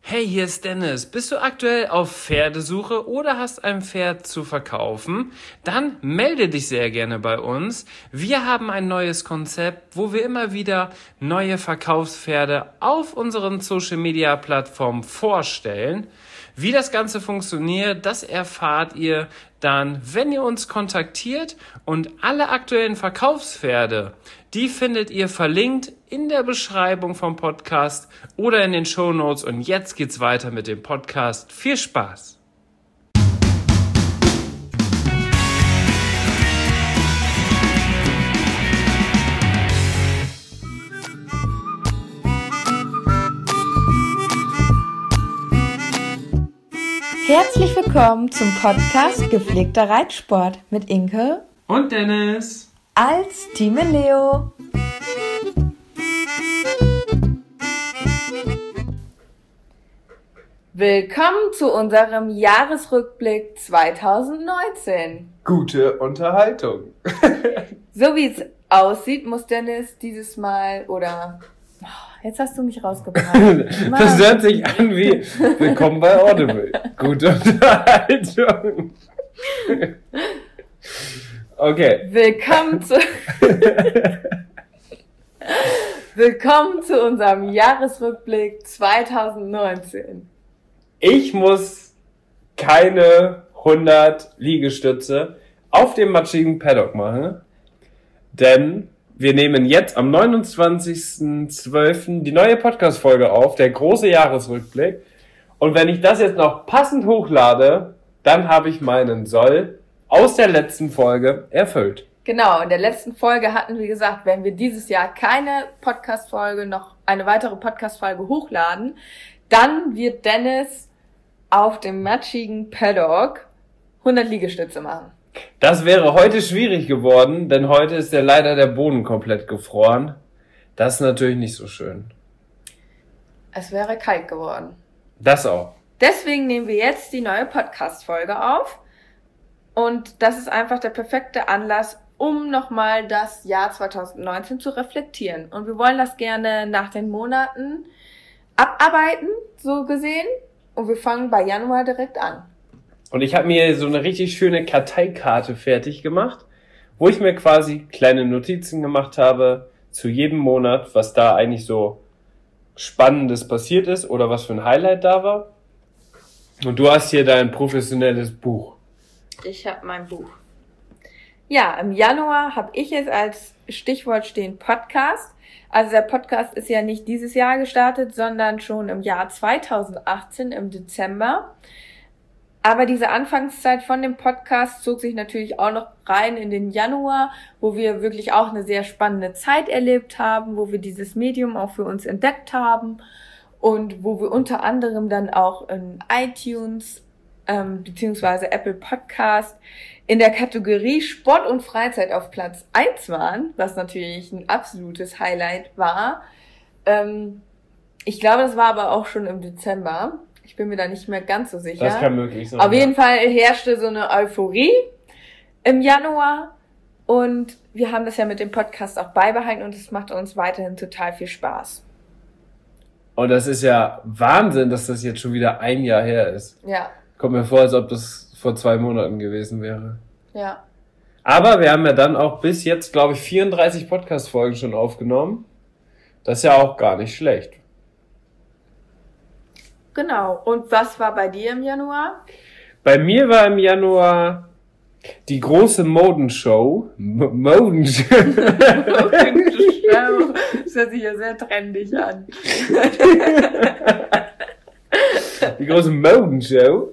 Hey, hier ist Dennis. Bist du aktuell auf Pferdesuche oder hast ein Pferd zu verkaufen? Dann melde dich sehr gerne bei uns. Wir haben ein neues Konzept, wo wir immer wieder neue Verkaufspferde auf unseren Social-Media-Plattformen vorstellen. Wie das Ganze funktioniert, das erfahrt ihr dann, wenn ihr uns kontaktiert, und alle aktuellen Verkaufspferde, die findet ihr verlinkt in der Beschreibung vom Podcast oder in den Shownotes. Und jetzt geht's weiter mit dem Podcast. Viel Spaß! Herzlich willkommen zum Podcast Gepflegter Reitsport mit Inke und Dennis als Team Leo. Willkommen zu unserem Jahresrückblick 2019. Gute Unterhaltung. So wie es aussieht, muss Dennis dieses Mal jetzt hast du mich rausgebracht. Das hört sich an wie Willkommen bei Audible. Gute Unterhaltung. Okay. Willkommen zu unserem Jahresrückblick 2019. Ich muss keine 100 Liegestütze auf dem matschigen Paddock machen, denn wir nehmen jetzt am 29.12. die neue Podcast-Folge auf, der große Jahresrückblick. Und wenn ich das jetzt noch passend hochlade, dann habe ich meinen Soll aus der letzten Folge erfüllt. Genau, in der letzten Folge hatten wir gesagt, wenn wir dieses Jahr keine Podcast-Folge, noch eine weitere Podcast-Folge hochladen, dann wird Dennis auf dem matschigen Paddock 100 Liegestütze machen. Das wäre heute schwierig geworden, denn heute ist leider der Boden komplett gefroren. Das ist natürlich nicht so schön. Es wäre kalt geworden. Das auch. Deswegen nehmen wir jetzt die neue Podcast-Folge auf. Und das ist einfach der perfekte Anlass, um nochmal das Jahr 2019 zu reflektieren. Und wir wollen das gerne nach den Monaten abarbeiten, so gesehen. Und wir fangen bei Januar direkt an. Und ich habe mir so eine richtig schöne Karteikarte fertig gemacht, wo ich mir quasi kleine Notizen gemacht habe zu jedem Monat, was da eigentlich so Spannendes passiert ist oder was für ein Highlight da war. Und du hast hier dein professionelles Buch. Ich habe mein Buch. Ja, im Januar habe ich jetzt als Stichwort stehen Podcast. Also der Podcast ist ja nicht dieses Jahr gestartet, sondern schon im Jahr 2018 im Dezember. Aber diese Anfangszeit von dem Podcast zog sich natürlich auch noch rein in den Januar, wo wir wirklich auch eine sehr spannende Zeit erlebt haben, wo wir dieses Medium auch für uns entdeckt haben und wo wir unter anderem dann auch in iTunes beziehungsweise Apple Podcast in der Kategorie Sport und Freizeit auf Platz 1 waren, was natürlich ein absolutes Highlight war. Ich glaube, das war aber auch schon im Dezember. Ich bin mir da nicht mehr ganz so sicher. Das kann möglich sein. Auf jeden Fall herrschte so eine Euphorie im Januar und wir haben das ja mit dem Podcast auch beibehalten und es macht uns weiterhin total viel Spaß. Und das ist ja Wahnsinn, dass das jetzt schon wieder ein Jahr her ist. Ja. Kommt mir vor, als ob das vor 2 Monaten gewesen wäre. Ja. Aber wir haben ja dann auch bis jetzt, glaube ich, 34 Podcast-Folgen schon aufgenommen. Das ist ja auch gar nicht schlecht. Genau. Und was war bei dir im Januar? Bei mir war im Januar die große Modenshow. Modenshow. Das hört sich ja sehr trendig an. Die große Modenshow.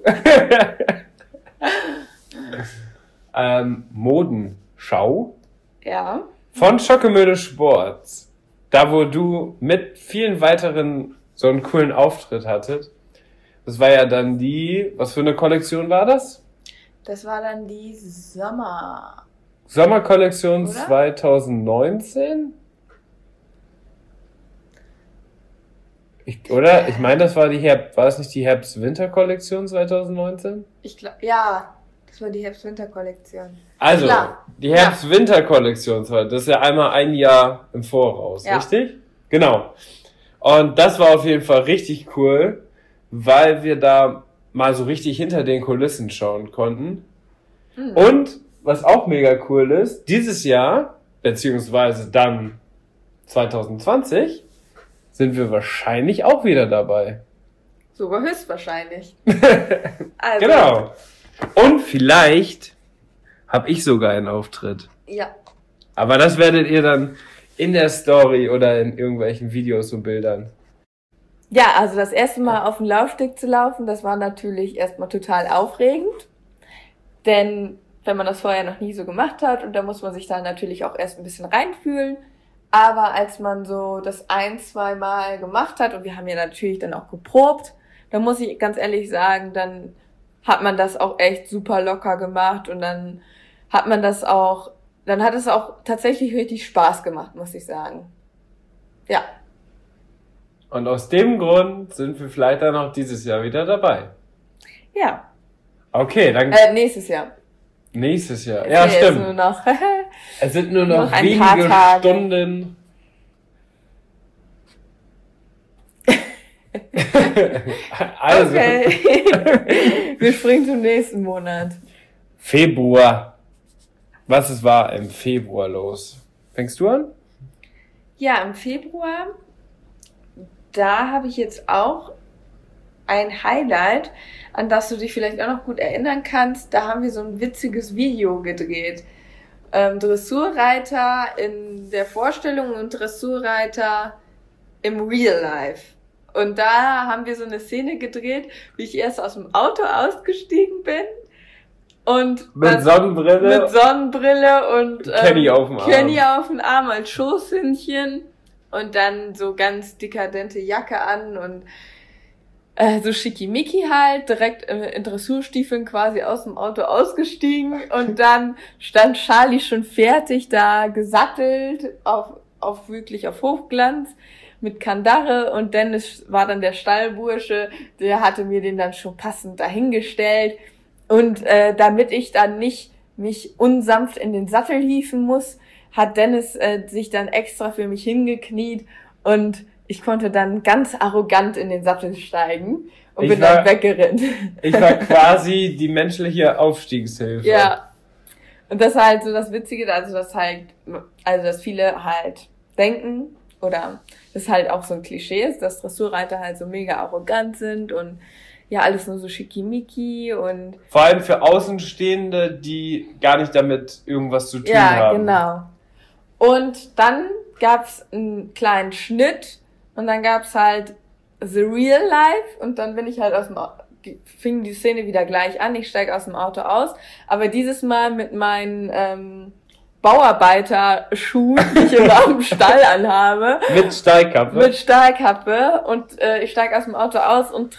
Modenschau. Ja. Von Schockemöde Sports. Da, wo du mit vielen weiteren so einen coolen Auftritt hattet. Das war ja dann was für eine Kollektion war das? Das war dann die Sommerkollektion oder? 2019? Ich meine, das war war das nicht die Herbst-Winter-Kollektion 2019? Ich glaube, ja, das war die Herbst-Winter-Kollektion. Also, Klar. die Herbst-Winter-Kollektion, das ist ja einmal ein Jahr im Voraus, Ja. richtig? Genau. Und das war auf jeden Fall richtig cool, weil wir da mal so richtig hinter den Kulissen schauen konnten. Und was auch mega cool ist, dieses Jahr, beziehungsweise dann 2020, sind wir wahrscheinlich auch wieder dabei. Sogar höchstwahrscheinlich. Also. Genau. Und vielleicht habe ich sogar einen Auftritt. Ja. Aber das werdet ihr dann in der Story oder in irgendwelchen Videos und Bildern. Ja, also das erste Mal auf dem Laufsteg zu laufen, das war natürlich erstmal total aufregend. Denn wenn man das vorher noch nie so gemacht hat, und da muss man sich dann natürlich auch erst ein bisschen reinfühlen. Aber als man so das 1-2 Mal gemacht hat, und wir haben ja natürlich dann auch geprobt, da muss ich ganz ehrlich sagen, dann hat man das auch echt super locker gemacht und dann hat es auch tatsächlich richtig Spaß gemacht, muss ich sagen. Ja. Und aus dem Grund sind wir vielleicht dann auch dieses Jahr wieder dabei. Ja. Okay, dann... nächstes Jahr. Nächstes Jahr, ja stimmt. Nur noch es sind nur noch wenige Stunden. Also. Okay. Wir springen zum nächsten Monat. Februar. Was war im Februar los? Fängst du an? Ja, im Februar, da habe ich jetzt auch ein Highlight, an das du dich vielleicht auch noch gut erinnern kannst. Da haben wir so ein witziges Video gedreht. Dressurreiter in der Vorstellung und Dressurreiter im Real Life. Und da haben wir so eine Szene gedreht, wie ich erst aus dem Auto ausgestiegen bin. Und mit Sonnenbrille. Mit Sonnenbrille und Kenny auf dem Arm. Kenny auf dem Arm als Schoßhündchen. Und dann so ganz dekadente Jacke an und so schickimicki halt, direkt in Dressurstiefeln quasi aus dem Auto ausgestiegen. Und dann stand Charlie schon fertig da, gesattelt, wirklich auf Hochglanz, mit Kandare. Und Dennis war dann der Stallbursche, der hatte mir den dann schon passend dahingestellt. Und damit ich dann nicht mich unsanft in den Sattel hieven muss, hat Dennis sich dann extra für mich hingekniet und ich konnte dann ganz arrogant in den Sattel steigen und bin dann weggerannt. Ich war quasi die menschliche Aufstiegshilfe. Ja. Und das ist halt so das Witzige, dass viele halt denken, oder das halt auch so ein Klischee ist, dass Dressurreiter halt so mega arrogant sind und ja, alles nur so schickimicki und... Vor allem für Außenstehende, die gar nicht damit irgendwas zu tun haben. Ja, genau. Und dann gab's einen kleinen Schnitt und dann gab's halt The Real Life und dann bin ich halt fing die Szene wieder gleich an, ich steige aus dem Auto aus, aber dieses Mal mit meinen Bauarbeiterschuhen, die ich immer am Stall anhabe. Mit Stahlkappe. Mit Stahlkappe und ich steige aus dem Auto aus und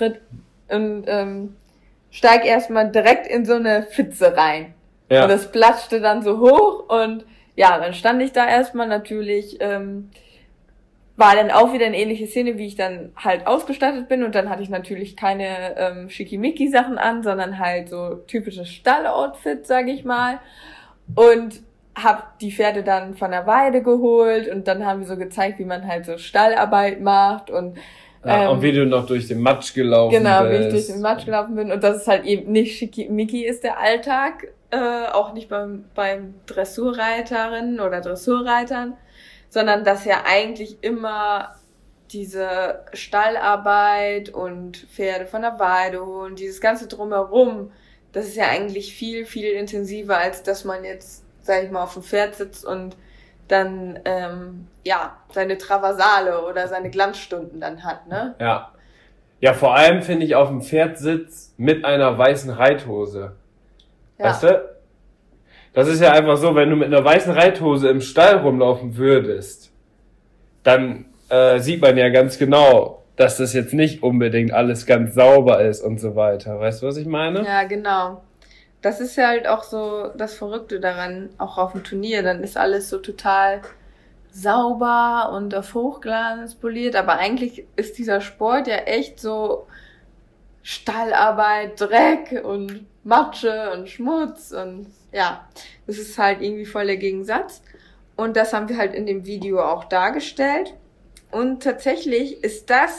steig erstmal direkt in so eine Pfütze rein. Ja. Und das platschte dann so hoch und ja, dann stand ich da erstmal natürlich, war dann auch wieder eine ähnliche Szene, wie ich dann halt ausgestattet bin und dann hatte ich natürlich keine Schickimicki-Sachen an, sondern halt so typisches Stalloutfit, sag ich mal. Und hab die Pferde dann von der Weide geholt und dann haben wir so gezeigt, wie man halt so Stallarbeit macht und und wie du noch durch den Matsch gelaufen bist. Genau, wie ich durch den Matsch gelaufen bin. Und dass es halt eben nicht schickimicki ist, der Alltag. Auch nicht beim Dressurreiterinnen oder Dressurreitern. Sondern dass ja eigentlich immer diese Stallarbeit und Pferde von der Weide holen, dieses ganze Drumherum, das ist ja eigentlich viel, viel intensiver, als dass man jetzt, sag ich mal, auf dem Pferd sitzt und dann seine Traversale oder seine Glanzstunden dann hat, ne? Ja. Ja, vor allem finde ich auf dem Pferdsitz mit einer weißen Reithose. Ja. Weißt du? Das ist ja einfach so, wenn du mit einer weißen Reithose im Stall rumlaufen würdest, dann sieht man ja ganz genau, dass das jetzt nicht unbedingt alles ganz sauber ist und so weiter. Weißt du, was ich meine? Ja, genau. Das ist ja halt auch so das Verrückte daran, auch auf dem Turnier. Dann ist alles so total sauber und auf Hochglanz poliert. Aber eigentlich ist dieser Sport ja echt so Stallarbeit, Dreck und Matsche und Schmutz. Und ja, das ist halt irgendwie voll der Gegensatz. Und das haben wir halt in dem Video auch dargestellt. Und tatsächlich ist das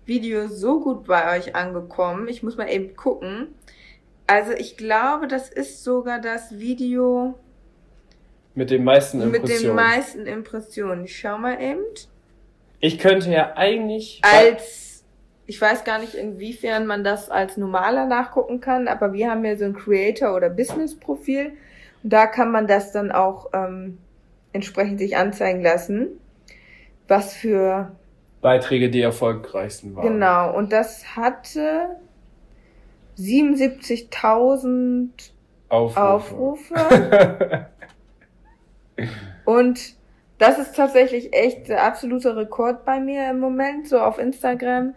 Video so gut bei euch angekommen. Ich muss mal eben gucken. Also ich glaube, das ist sogar das Video mit den meisten Impressionen. Ich schau mal eben. Ich könnte ja eigentlich... Ich weiß gar nicht, inwiefern man das als normaler nachgucken kann, aber wir haben ja so ein Creator- oder Business-Profil. Und da kann man das dann auch entsprechend sich anzeigen lassen, was für Beiträge die erfolgreichsten waren. Genau, und das hatte 77.000 Aufrufe. Und das ist tatsächlich echt der absolute Rekord bei mir im Moment, so auf Instagram.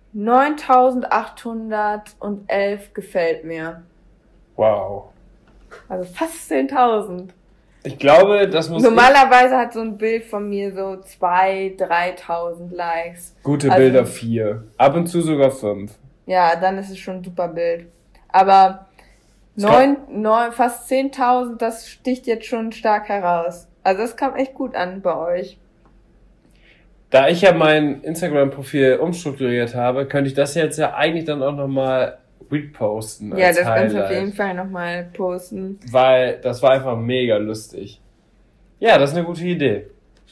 9.811 gefällt mir. Wow. Also fast 10.000. Ich glaube, das muss... Normalerweise hat so ein Bild von mir so 2.000, 3.000 Likes. Gute Bilder 4. Ab und zu sogar 5. Ja, dann ist es schon ein super Bild. Aber fast 10.000, das sticht jetzt schon stark heraus. Also das kam echt gut an bei euch. Da ich ja mein Instagram-Profil umstrukturiert habe, könnte ich das jetzt ja eigentlich dann auch nochmal reposten. Ja, das kannst du auf jeden Fall nochmal posten. Weil das war einfach mega lustig. Ja, das ist eine gute Idee.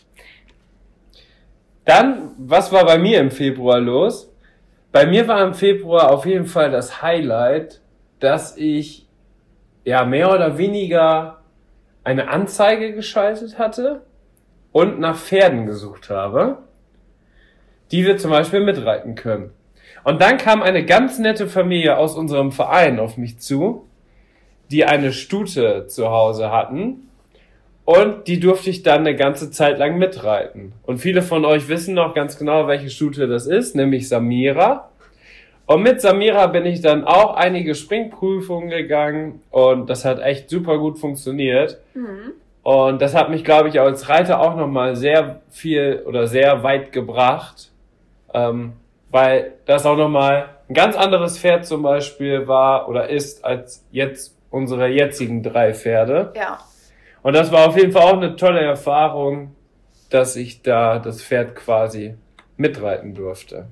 Dann, was war bei mir im Februar los? Bei mir war im Februar auf jeden Fall das Highlight, dass ich ja mehr oder weniger eine Anzeige geschaltet hatte und nach Pferden gesucht habe, die wir zum Beispiel mitreiten können. Und dann kam eine ganz nette Familie aus unserem Verein auf mich zu, die eine Stute zu Hause hatten und die durfte ich dann eine ganze Zeit lang mitreiten. Und viele von euch wissen noch ganz genau, welche Stute das ist, nämlich Samira. Und mit Samira bin ich dann auch einige Springprüfungen gegangen und das hat echt super gut funktioniert. Mhm. Und das hat mich, glaube ich, als Reiter auch nochmal sehr viel oder sehr weit gebracht, weil das auch nochmal ein ganz anderes Pferd zum Beispiel war oder ist als jetzt unsere jetzigen 3 Pferde. Ja. Und das war auf jeden Fall auch eine tolle Erfahrung, dass ich da das Pferd quasi mitreiten durfte.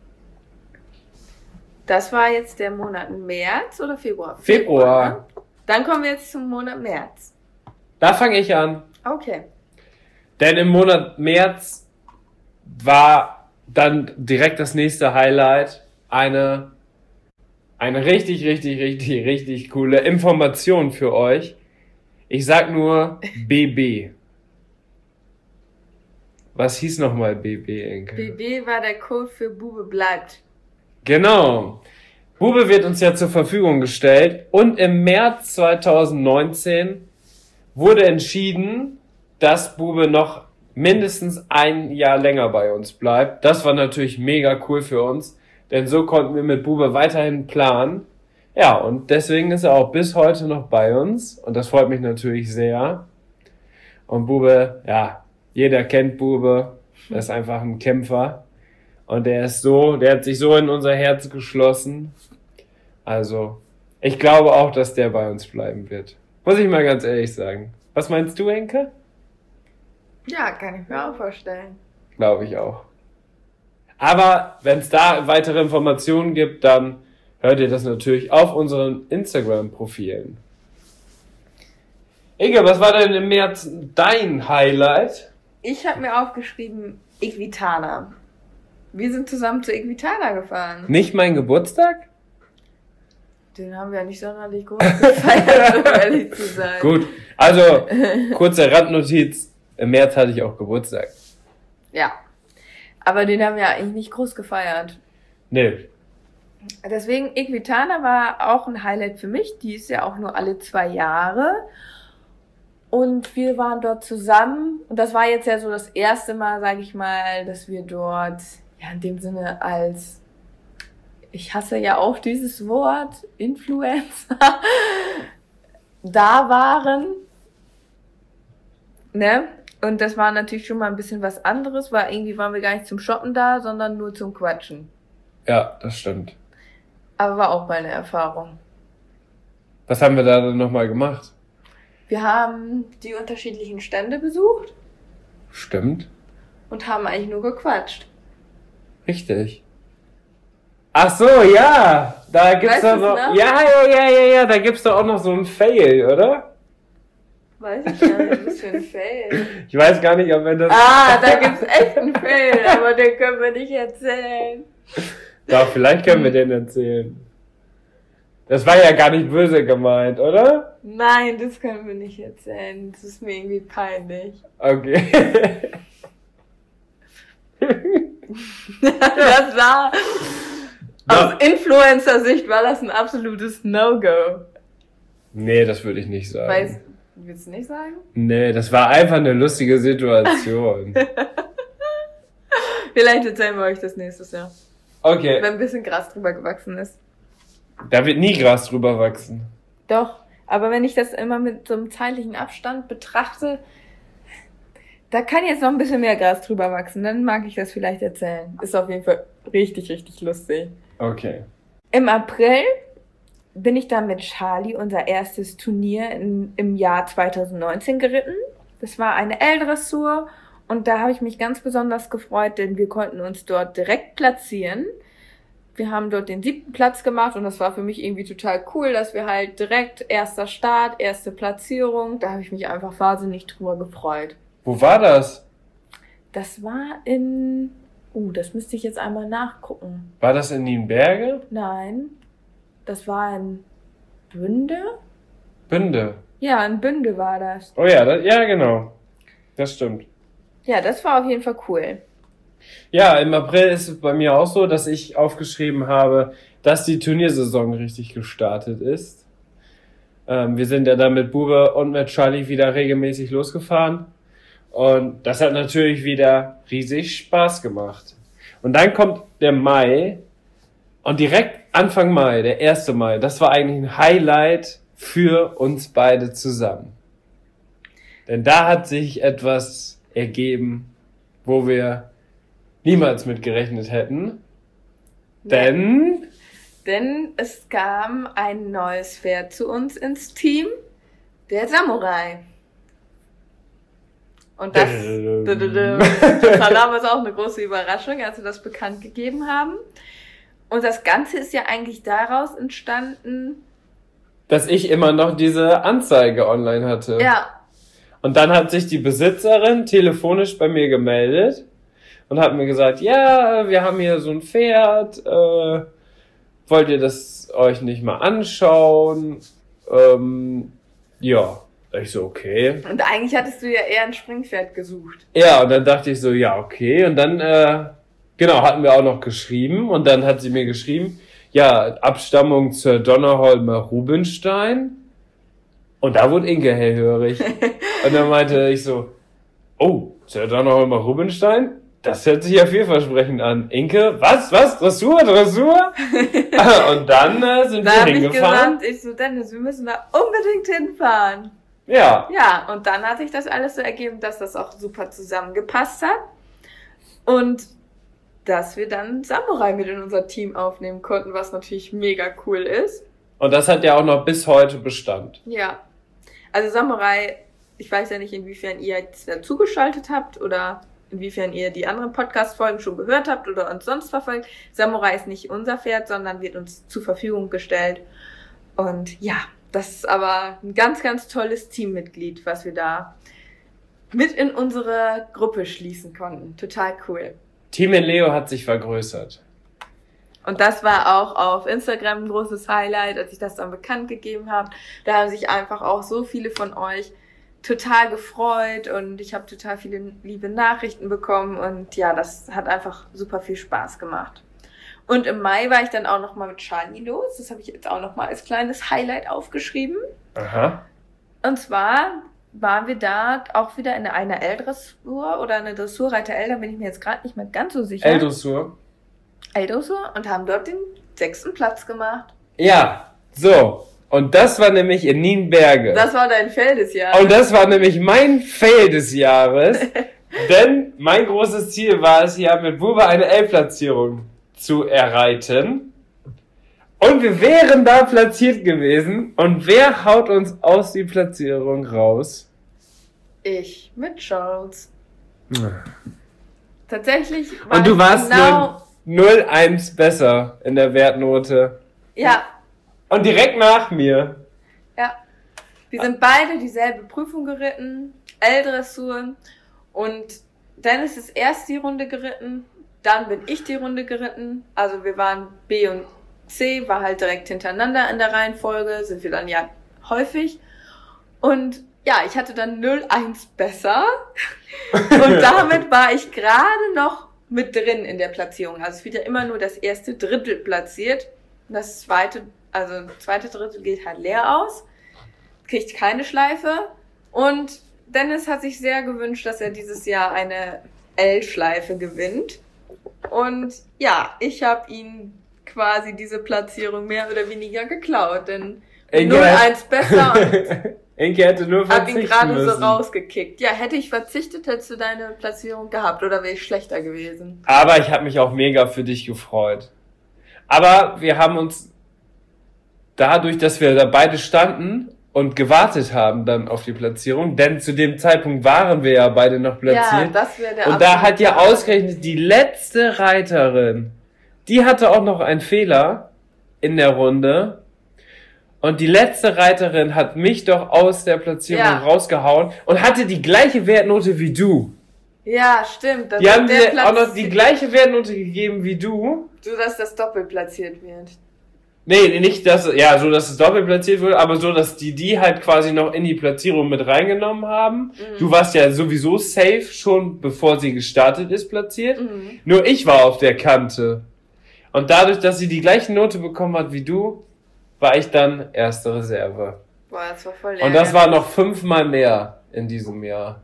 Das war jetzt der Monat März oder Februar? Februar. Ne? Dann kommen wir jetzt zum Monat März. Da fange ich an. Okay. Denn im Monat März war dann direkt das nächste Highlight eine richtig coole Information für euch. Ich sag nur BB. Was hieß nochmal BB, Enke? BB war der Code für Bube bleibt. Genau. Bube wird uns ja zur Verfügung gestellt und im März 2019 wurde entschieden, dass Bube noch mindestens ein Jahr länger bei uns bleibt. Das war natürlich mega cool für uns, denn so konnten wir mit Bube weiterhin planen. Ja, und deswegen ist er auch bis heute noch bei uns und das freut mich natürlich sehr. Und Bube, ja, jeder kennt Bube, er ist einfach ein Kämpfer und der hat sich so in unser Herz geschlossen. Also, ich glaube auch, dass der bei uns bleiben wird. Muss ich mal ganz ehrlich sagen. Was meinst du, Enke? Ja, kann ich mir auch vorstellen. Glaube ich auch. Aber wenn es da weitere Informationen gibt, dann hört ihr das natürlich auf unseren Instagram-Profilen. Inge, was war denn im März dein Highlight? Ich habe mir aufgeschrieben, Equitana. Wir sind zusammen zu Equitana gefahren. Nicht mein Geburtstag? Den haben wir ja nicht sonderlich groß gefeiert, um ehrlich zu sein. Gut, also kurze Randnotiz. Im März hatte ich auch Geburtstag. Ja, aber den haben wir eigentlich nicht groß gefeiert. Nee. Deswegen, Equitana war auch ein Highlight für mich. Die ist ja auch nur alle 2 Jahre. Und wir waren dort zusammen. Und das war jetzt ja so das erste Mal, sage ich mal, dass wir dort, ja in dem Sinne als, ich hasse ja auch dieses Wort, Influencer, da waren. Ne? Und das war natürlich schon mal ein bisschen was anderes, weil irgendwie waren wir gar nicht zum Shoppen da, sondern nur zum Quatschen. Ja, das stimmt. Aber war auch mal eine Erfahrung. Was haben wir da dann nochmal gemacht? Wir haben die unterschiedlichen Stände besucht. Stimmt. Und haben eigentlich nur gequatscht. Richtig. Ach so, ja. Da gibt's doch noch. Noch? Ja. Da gibt's doch auch noch so einen Fail, oder? Weiß ich gar nicht, was für ein Fail. Ich weiß gar nicht, ob wir das. Da gibt's echt einen Fail, aber den können wir nicht erzählen. Doch, vielleicht können wir den erzählen. Das war ja gar nicht böse gemeint, oder? Nein, das können wir nicht erzählen. Das ist mir irgendwie peinlich. Okay. Das war, aus Influencer-Sicht war das ein absolutes No-Go. Nee, das würde ich nicht sagen. Willst du nicht sagen? Nee, das war einfach eine lustige Situation. Vielleicht erzählen wir euch das nächstes Jahr. Okay. Wenn ein bisschen Gras drüber gewachsen ist. Da wird nie Gras drüber wachsen. Doch, aber wenn ich das immer mit so einem zeitlichen Abstand betrachte, da kann jetzt noch ein bisschen mehr Gras drüber wachsen. Dann mag ich das vielleicht erzählen. Ist auf jeden Fall richtig, richtig lustig. Okay. Im April bin ich dann mit Charlie unser erstes Turnier im Jahr 2019 geritten. Das war eine L-Dressur und da habe ich mich ganz besonders gefreut, denn wir konnten uns dort direkt platzieren. Wir haben dort den 7. Platz gemacht und das war für mich irgendwie total cool, dass wir halt direkt erster Start, erste Platzierung, da habe ich mich einfach wahnsinnig drüber gefreut. Wo war das? Das war das müsste ich jetzt einmal nachgucken. War das in Nienberge? Nein, das war in Bünde? Bünde. Ja, in Bünde war das. Oh ja, ja genau. Das stimmt. Ja, das war auf jeden Fall cool. Ja, im April ist es bei mir auch so, dass ich aufgeschrieben habe, dass die Turniersaison richtig gestartet ist. Wir sind ja dann mit Bube und mit Charlie wieder regelmäßig losgefahren. Und das hat natürlich wieder riesig Spaß gemacht. Und dann kommt der Mai. Und direkt Anfang Mai, der 1. Mai, das war eigentlich ein Highlight für uns beide zusammen. Denn da hat sich etwas ergeben, wo wir niemals mit gerechnet hätten. Denn es kam ein neues Pferd zu uns ins Team, der Samurai. Und das war damals auch eine große Überraschung, als wir das bekannt gegeben haben. Und das Ganze ist ja eigentlich daraus entstanden, dass ich immer noch diese Anzeige online hatte. Ja. Und dann hat sich die Besitzerin telefonisch bei mir gemeldet und hat mir gesagt, ja, wir haben hier so ein Pferd, wollt ihr das euch nicht mal anschauen? Ja, ich so, okay. Und eigentlich hattest du ja eher ein Springpferd gesucht. Ja, und dann dachte ich so, ja, okay. Und dann, hatten wir auch noch geschrieben und dann hat sie mir geschrieben, ja, Abstammung zur Donnerholmer Rubenstein. Und da wurde Inke hellhörig. Und dann meinte ich so, oh, zur Donnerholmer Rubenstein? Das hört sich ja vielversprechend an. Inke, was? Dressur? Und dann sind wir hingefahren. Ich so, Dennis, wir müssen da unbedingt hinfahren. Ja. Ja, und dann hat sich das alles so ergeben, dass das auch super zusammengepasst hat. Und dass wir dann Samurai mit in unser Team aufnehmen konnten, was natürlich mega cool ist. Und das hat ja auch noch bis heute Bestand. Ja. Also Samurai, ich weiß ja nicht, inwiefern ihr jetzt dazugeschaltet habt oder inwiefern ihr die anderen Podcast-Folgen schon gehört habt oder uns sonst verfolgt. Samurai ist nicht unser Pferd, sondern wird uns zur Verfügung gestellt. Und ja, das ist aber ein ganz, ganz tolles Teammitglied, was wir da mit in unsere Gruppe schließen konnten. Total cool. Team in Leo hat sich vergrößert. Und das war auch auf Instagram ein großes Highlight, als ich das dann bekannt gegeben habe. Da haben sich einfach auch so viele von euch total gefreut und ich habe total viele liebe Nachrichten bekommen und ja, das hat einfach super viel Spaß gemacht. Und im Mai war ich dann auch nochmal mit Charlie los. Das habe ich jetzt auch nochmal als kleines Highlight aufgeschrieben. Aha. Und zwar waren wir da auch wieder in einer L-Dressur oder eine Dressurreiter L, da bin ich mir jetzt gerade nicht mehr ganz so sicher. L-Dressur. L-Dressur und haben dort den 6. Platz gemacht. Ja, so. Und das war nämlich in Nienberge. Das war dein Fail des Jahres. Und das war nämlich mein Fail des Jahres. Denn mein großes Ziel war es, hier mit Bube eine L-Platzierung zu erreiten. Und wir wären da platziert gewesen. Und wer haut uns aus die Platzierung raus? Ich mit Charles. Tatsächlich und du warst 0,1 besser in der Wertnote. Ja. Und direkt nach mir. Ja. Wir sind beide dieselbe Prüfung geritten, L-Dressur. Und Dennis ist erst die Runde geritten, dann bin ich die Runde geritten. Also wir waren B und C, war halt direkt hintereinander in der Reihenfolge, sind wir dann ja häufig. Und ja, ich hatte dann 0,1 besser. Und damit war ich gerade noch mit drin in der Platzierung. Also es wird ja immer nur das erste Drittel platziert. Das zweite Drittel geht halt leer aus. Kriegt keine Schleife. Und Dennis hat sich sehr gewünscht, dass er dieses Jahr eine L-Schleife gewinnt. Und ja, ich habe ihm quasi diese Platzierung mehr oder weniger geklaut, denn 0,1 besser und Enke hätte nur verzichten hab ihn gerade müssen. so rausgekickt. Ja, hätte ich verzichtet, hättest du deine Platzierung gehabt oder wäre ich schlechter gewesen. Aber ich habe mich auch mega für dich gefreut. Aber wir haben uns dadurch, dass wir da beide standen und gewartet haben dann auf die Platzierung, denn zu dem Zeitpunkt waren wir ja beide noch platziert. Ja, das wäre der Und da hat ja absolute ausgerechnet die letzte Reiterin, die hatte auch noch einen Fehler in der Runde. Und die letzte Reiterin hat mich doch aus der Platzierung rausgehauen und hatte die gleiche Wertnote wie du. Ja, stimmt. Die haben dir auch noch die gleiche Wertnote gegeben wie du. So, dass das doppelt platziert wird. Nee, nicht dass, ja, so dass es doppelt platziert wurde, aber so, dass die halt quasi noch in die Platzierung mit reingenommen haben. Mhm. Du warst ja sowieso safe schon, bevor sie gestartet ist, platziert. Mhm. Nur ich war auf der Kante. Und dadurch, dass sie die gleiche Note bekommen hat wie du, war ich dann erste Reserve. Boah, das war voll Und das war noch 5-mal mehr in diesem Jahr.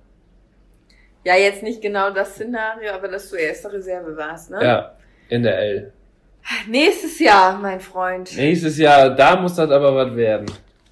Ja, jetzt nicht genau das Szenario, aber dass du erste Reserve warst, ne? Ja, in der L. Nächstes Jahr, mein Freund. Nächstes Jahr, da muss das aber was werden.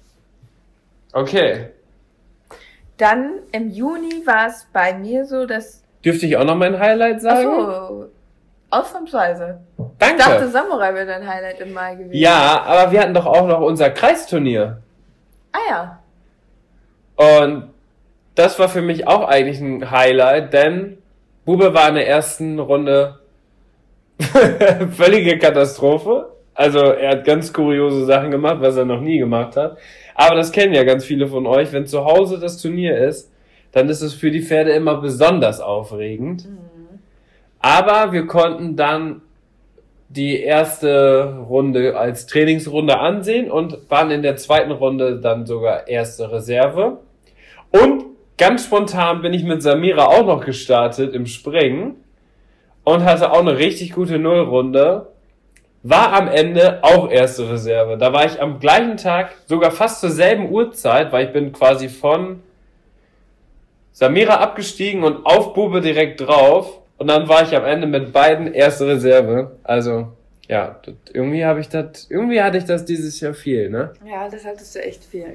Okay. Dann im Juni war es bei mir so, dass... Dürfte ich auch noch mein Highlight sagen? Ach so, ausnahmsweise. Danke. Ich dachte, Samurai wäre dein Highlight im Mai gewesen. Ja, aber wir hatten doch auch noch unser Kreisturnier. Ah ja. Und das war für mich auch eigentlich ein Highlight, denn Bube war in der ersten Runde völlige Katastrophe. Also er hat ganz kuriose Sachen gemacht, was er noch nie gemacht hat. Aber das kennen ja ganz viele von euch. Wenn zu Hause das Turnier ist, dann ist es für die Pferde immer besonders aufregend. Mhm. Aber wir konnten dann die erste Runde als Trainingsrunde ansehen und waren in der zweiten Runde dann sogar erste Reserve. Und ganz spontan bin ich mit Samira auch noch gestartet im Springen und hatte auch eine richtig gute Nullrunde. War am Ende auch erste Reserve. Da war ich am gleichen Tag, sogar fast zur selben Uhrzeit, weil ich bin quasi von Samira abgestiegen und auf Bube direkt drauf. Und dann war ich am Ende mit beiden erste Reserve. Also, ja, irgendwie hatte ich das dieses Jahr viel, ne? Ja, das hattest du echt viel.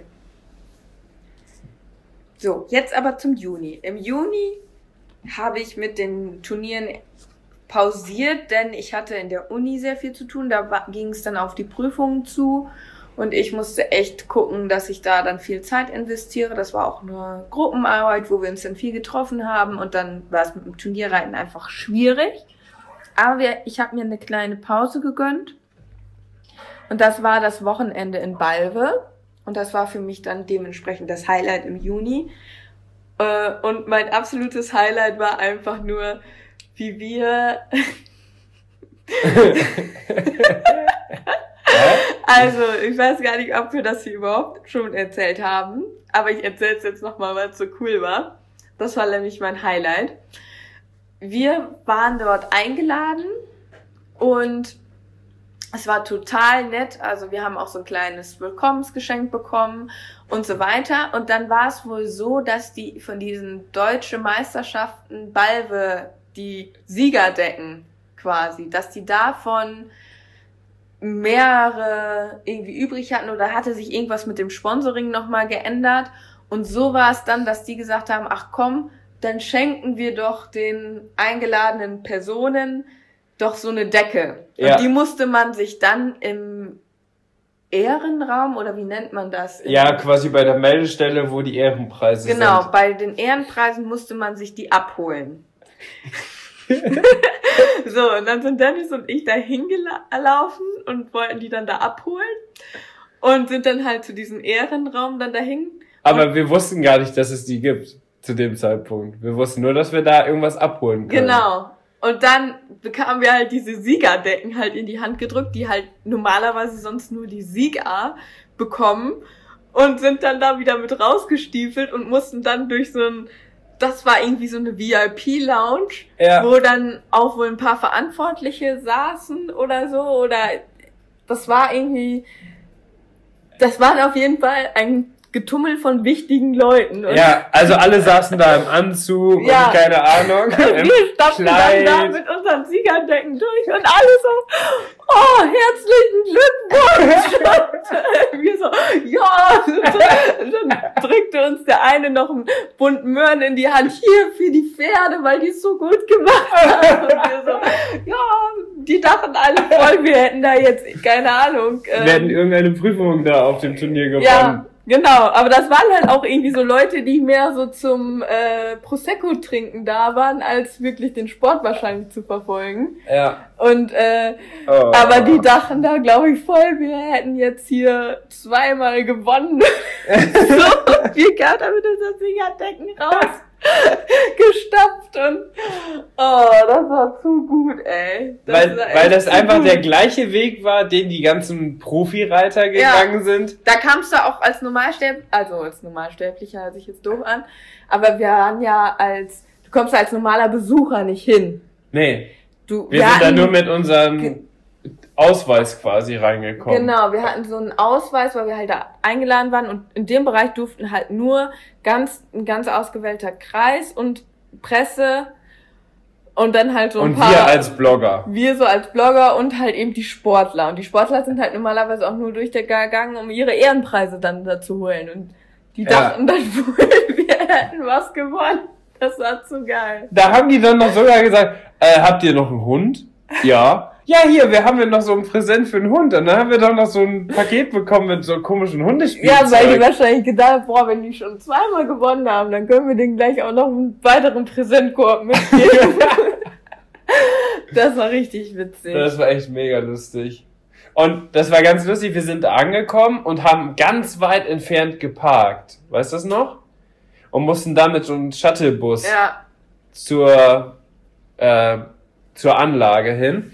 So, jetzt aber zum Juni. Im Juni habe ich mit den Turnieren pausiert, denn ich hatte in der Uni sehr viel zu tun. Da ging es dann auf die Prüfungen zu und ich musste echt gucken, dass ich da dann viel Zeit investiere. Das war auch eine Gruppenarbeit, wo wir uns dann viel getroffen haben und dann war es mit dem Turnierreiten einfach schwierig. Aber ich habe mir eine kleine Pause gegönnt und das war das Wochenende in Balve und das war für mich dann dementsprechend das Highlight im Juni. Und mein absolutes Highlight war einfach nur, wie wir... Also, ich weiß gar nicht, ob wir das hier überhaupt schon erzählt haben, aber ich erzähle es jetzt nochmal, weil es so cool war. Das war nämlich mein Highlight. Wir waren dort eingeladen und es war total nett. Also wir haben auch so ein kleines Willkommensgeschenk bekommen und so weiter. Und dann war es wohl so, dass die von diesen deutschen Meisterschaften Balve die Siegerdecken quasi, dass die davon mehrere irgendwie übrig hatten oder hatte sich irgendwas mit dem Sponsoring nochmal geändert. Und so war es dann, dass die gesagt haben, ach komm, dann schenken wir doch den eingeladenen Personen doch so eine Decke. Ja. Und die musste man sich dann im Ehrenraum, oder wie nennt man das? Ja, quasi bei der Meldestelle, wo die Ehrenpreise sind. Genau, bei den Ehrenpreisen musste man sich die abholen. So, und dann sind Dennis und ich da hingelaufen und wollten die dann da abholen und sind dann halt zu diesem Ehrenraum dann dahin. Aber wir wussten gar nicht, dass es die gibt zu dem Zeitpunkt. Wir wussten nur, dass wir da irgendwas abholen können. Genau. Und dann bekamen wir halt diese Siegerdecken halt in die Hand gedrückt, die halt normalerweise sonst nur die Sieger bekommen und sind dann da wieder mit rausgestiefelt und mussten dann durch so das war irgendwie so eine VIP-Lounge, ja, wo dann auch wohl ein paar Verantwortliche saßen oder so, oder das war auf jeden Fall ein Getummel von wichtigen Leuten. Und ja, also alle saßen da im Anzug und keine Ahnung. Wir stapften dann da mit unseren Siegerdecken durch und alle so, oh, herzlichen Glückwunsch! Und wir so, ja! Und dann drückte uns der eine noch einen Bund Möhren in die Hand, hier für die Pferde, weil die es so gut gemacht haben. Und wir so, ja, die dachten alle voll, wir hätten da jetzt, keine Ahnung. Wir hätten irgendeine Prüfung da auf dem Turnier gewonnen. Ja. Genau, aber das waren halt auch irgendwie so Leute, die mehr so zum Prosecco trinken da waren, als wirklich den Sport wahrscheinlich zu verfolgen. Ja. Und aber die dachten da, glaube ich, voll, wir hätten jetzt hier zweimal gewonnen. So viel Geld damit unser Siegerdecken raus gestapft und das war zu gut, ey. Weil das einfach der gleiche Weg war, den die ganzen Profireiter gegangen sind. Da kamst du auch als Normalsterblicher, hört sich jetzt doof an, aber wir waren ja du kommst als normaler Besucher nicht hin. Nee. Wir sind da nur mit unserem Ausweis quasi reingekommen. Genau, wir hatten so einen Ausweis, weil wir halt da eingeladen waren und in dem Bereich durften halt nur ein ganz ausgewählter Kreis und Presse und dann halt so ein paar... Und wir als Blogger. Wir so als Blogger und halt eben die Sportler. Und die Sportler sind halt normalerweise auch nur durch den gegangen, um ihre Ehrenpreise dann da zu holen. Und die dachten dann wohl, wir hätten was gewonnen. Das war zu geil. Da haben die dann noch sogar gesagt, habt ihr noch einen Hund? Ja. Ja, hier, wir haben ja noch so ein Präsent für einen Hund. Und dann haben wir doch noch so ein Paket bekommen mit so komischen Hundespielzeug. Ja, weil die wahrscheinlich gedacht, wenn die schon zweimal gewonnen haben, dann können wir denen gleich auch noch einen weiteren Präsentkorb mitgeben. Das war richtig witzig. Das war echt mega lustig. Und das war ganz lustig, wir sind da angekommen und haben ganz weit entfernt geparkt. Weißt du das noch? Und mussten dann mit so einem Shuttlebus zur Anlage hin.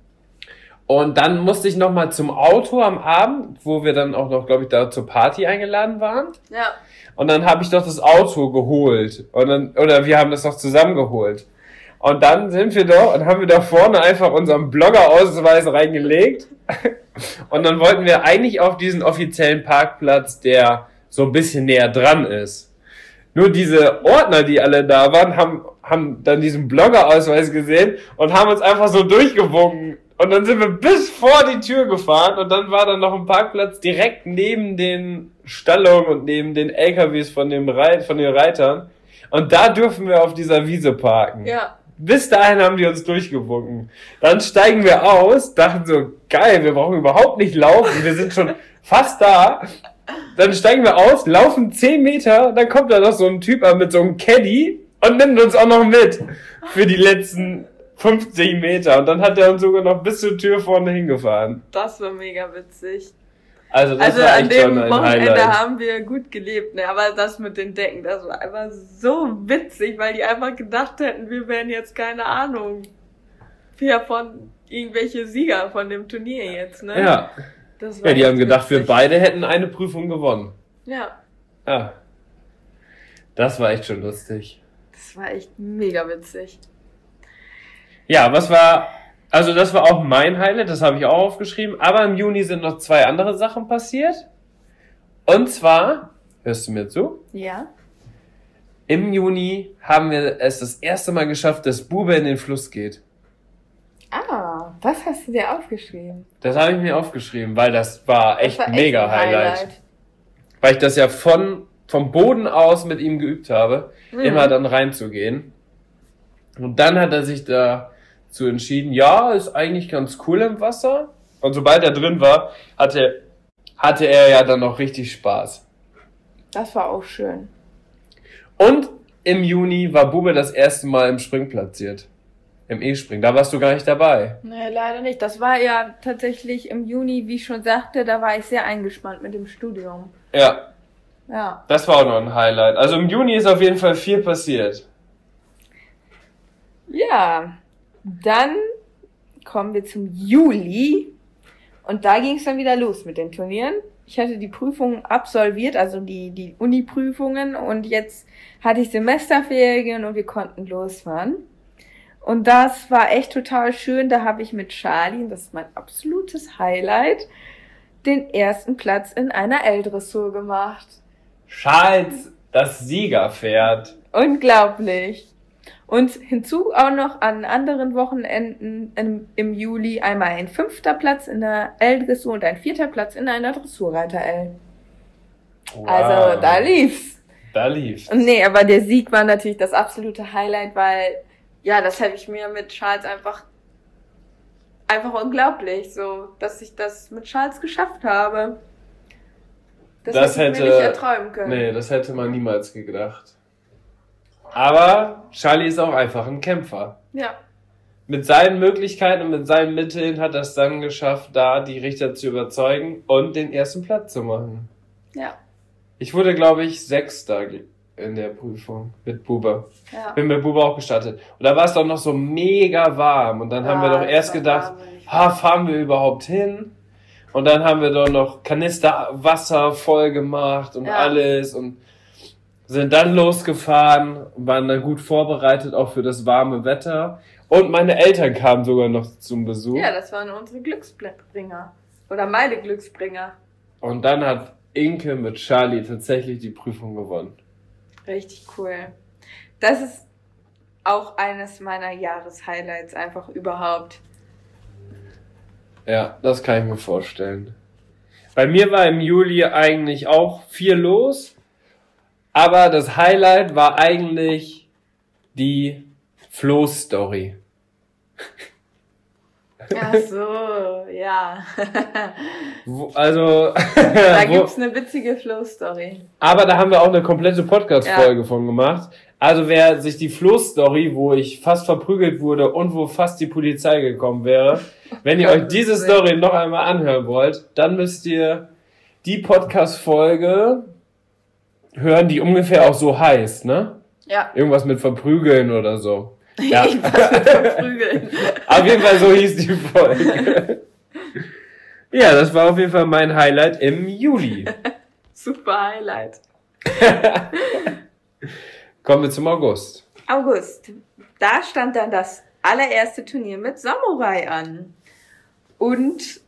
Und dann musste ich nochmal zum Auto am Abend, wo wir dann auch noch, glaube ich, da zur Party eingeladen waren. Ja. Und dann habe ich doch das Auto geholt. Oder wir haben das doch zusammen geholt. Und dann sind wir doch und haben wir da vorne einfach unseren Bloggerausweis reingelegt. Und dann wollten wir eigentlich auf diesen offiziellen Parkplatz, der so ein bisschen näher dran ist. Nur diese Ordner, die alle da waren, haben dann diesen Bloggerausweis gesehen und haben uns einfach so durchgewunken. Und dann sind wir bis vor die Tür gefahren und dann war da noch ein Parkplatz direkt neben den Stallungen und neben den LKWs von den Reitern. Und da dürfen wir auf dieser Wiese parken. Ja. Bis dahin haben die uns durchgewunken. Dann steigen wir aus, dachten so, geil, wir brauchen überhaupt nicht laufen, wir sind schon fast da. Dann steigen wir aus, laufen 10 Meter, dann kommt da noch so ein Typ an mit so einem Caddy und nimmt uns auch noch mit für die letzten 50 Meter. Und dann hat er uns sogar noch bis zur Tür vorne hingefahren. Das war mega witzig. Also das war echt schon ein Highlight. An dem Wochenende haben wir gut gelebt, ne? Aber das mit den Decken, das war einfach so witzig, weil die einfach gedacht hätten, wir wären jetzt, keine Ahnung, irgendwelche Sieger von dem Turnier jetzt, ne? Ja. Ja, die haben gedacht, wir beide hätten eine Prüfung gewonnen. Ja. Ja. Das war echt schon lustig. Das war echt mega witzig. Ja, das war auch mein Highlight, das habe ich auch aufgeschrieben. Aber im Juni sind noch 2 andere Sachen passiert. Und zwar, hörst du mir zu? Ja. Im Juni haben wir es das erste Mal geschafft, dass Bube in den Fluss geht. Ah, das hast du dir aufgeschrieben. Das habe ich mir aufgeschrieben, weil das war echt ein mega Highlight. Weil ich das ja vom Boden aus mit ihm geübt habe, immer dann reinzugehen. Und dann hat er sich dazu entschieden, ja, ist eigentlich ganz cool im Wasser. Und sobald er drin war, hatte er ja dann noch richtig Spaß. Das war auch schön. Und im Juni war Bube das erste Mal im Spring platziert. Im E-Springen. Da warst du gar nicht dabei. Nee, leider nicht. Das war ja tatsächlich im Juni, wie ich schon sagte, da war ich sehr eingespannt mit dem Studium. Ja. Ja. Das war auch noch ein Highlight. Also im Juni ist auf jeden Fall viel passiert. Ja, dann kommen wir zum Juli. Und da ging es dann wieder los mit den Turnieren. Ich hatte die Prüfungen absolviert, also die Uni-Prüfungen. Und jetzt hatte ich Semesterferien und wir konnten losfahren. Und das war echt total schön. Da habe ich mit Charlie, und das ist mein absolutes Highlight, den ersten Platz in einer L-Dressur gemacht. Charles, das Siegerpferd. Unglaublich. Und hinzu auch noch an anderen Wochenenden im Juli einmal ein 5. Platz in der L-Dressur und ein 4. Platz in einer Dressurreiter-L. Wow. Also da lief's. Da lief's. Und nee, aber der Sieg war natürlich das absolute Highlight, weil ja, das hätte ich mir mit Charles einfach unglaublich, so, dass ich das mit Charles geschafft habe. Das hätte ich mir nicht erträumen können. Nee, das hätte man niemals gedacht. Aber Charlie ist auch einfach ein Kämpfer. Ja. Mit seinen Möglichkeiten und mit seinen Mitteln hat er es dann geschafft, da die Richter zu überzeugen und den ersten Platz zu machen. Ja. Ich wurde, glaube ich, 6. in der Prüfung mit Bube. Ja. Bin mit Bube auch gestartet. Und da war es doch noch so mega warm. Und dann haben wir doch erst gedacht, fahren wir überhaupt hin? Und dann haben wir doch noch Kanister Wasser voll gemacht und alles und sind dann losgefahren und waren dann gut vorbereitet, auch für das warme Wetter. Und meine Eltern kamen sogar noch zum Besuch. Ja, das waren unsere Glücksbringer. Oder meine Glücksbringer. Und dann hat Inke mit Charlie tatsächlich die Prüfung gewonnen. Richtig cool. Das ist auch eines meiner Jahreshighlights einfach überhaupt. Ja, das kann ich mir vorstellen. Bei mir war im Juli eigentlich auch viel los, aber das Highlight war eigentlich die Flo-Story. Ach so, ja. Da gibt's eine witzige Flow-Story. Aber da haben wir auch eine komplette Podcast-Folge von gemacht. Also wer sich die Flo-Story, wo ich fast verprügelt wurde und wo fast die Polizei gekommen wäre, wenn ihr euch diese Story noch einmal anhören wollt, dann müsst ihr die Podcast-Folge hören, die ungefähr auch so heißt, ne? Ja. Irgendwas mit verprügeln oder so. Ja. Irgendwas mit verprügeln. Auf jeden Fall so hieß die Folge. Ja, das war auf jeden Fall mein Highlight im Juli. Super Highlight. Kommen wir zum August. August. Da stand dann das allererste Turnier mit Samurai an. Und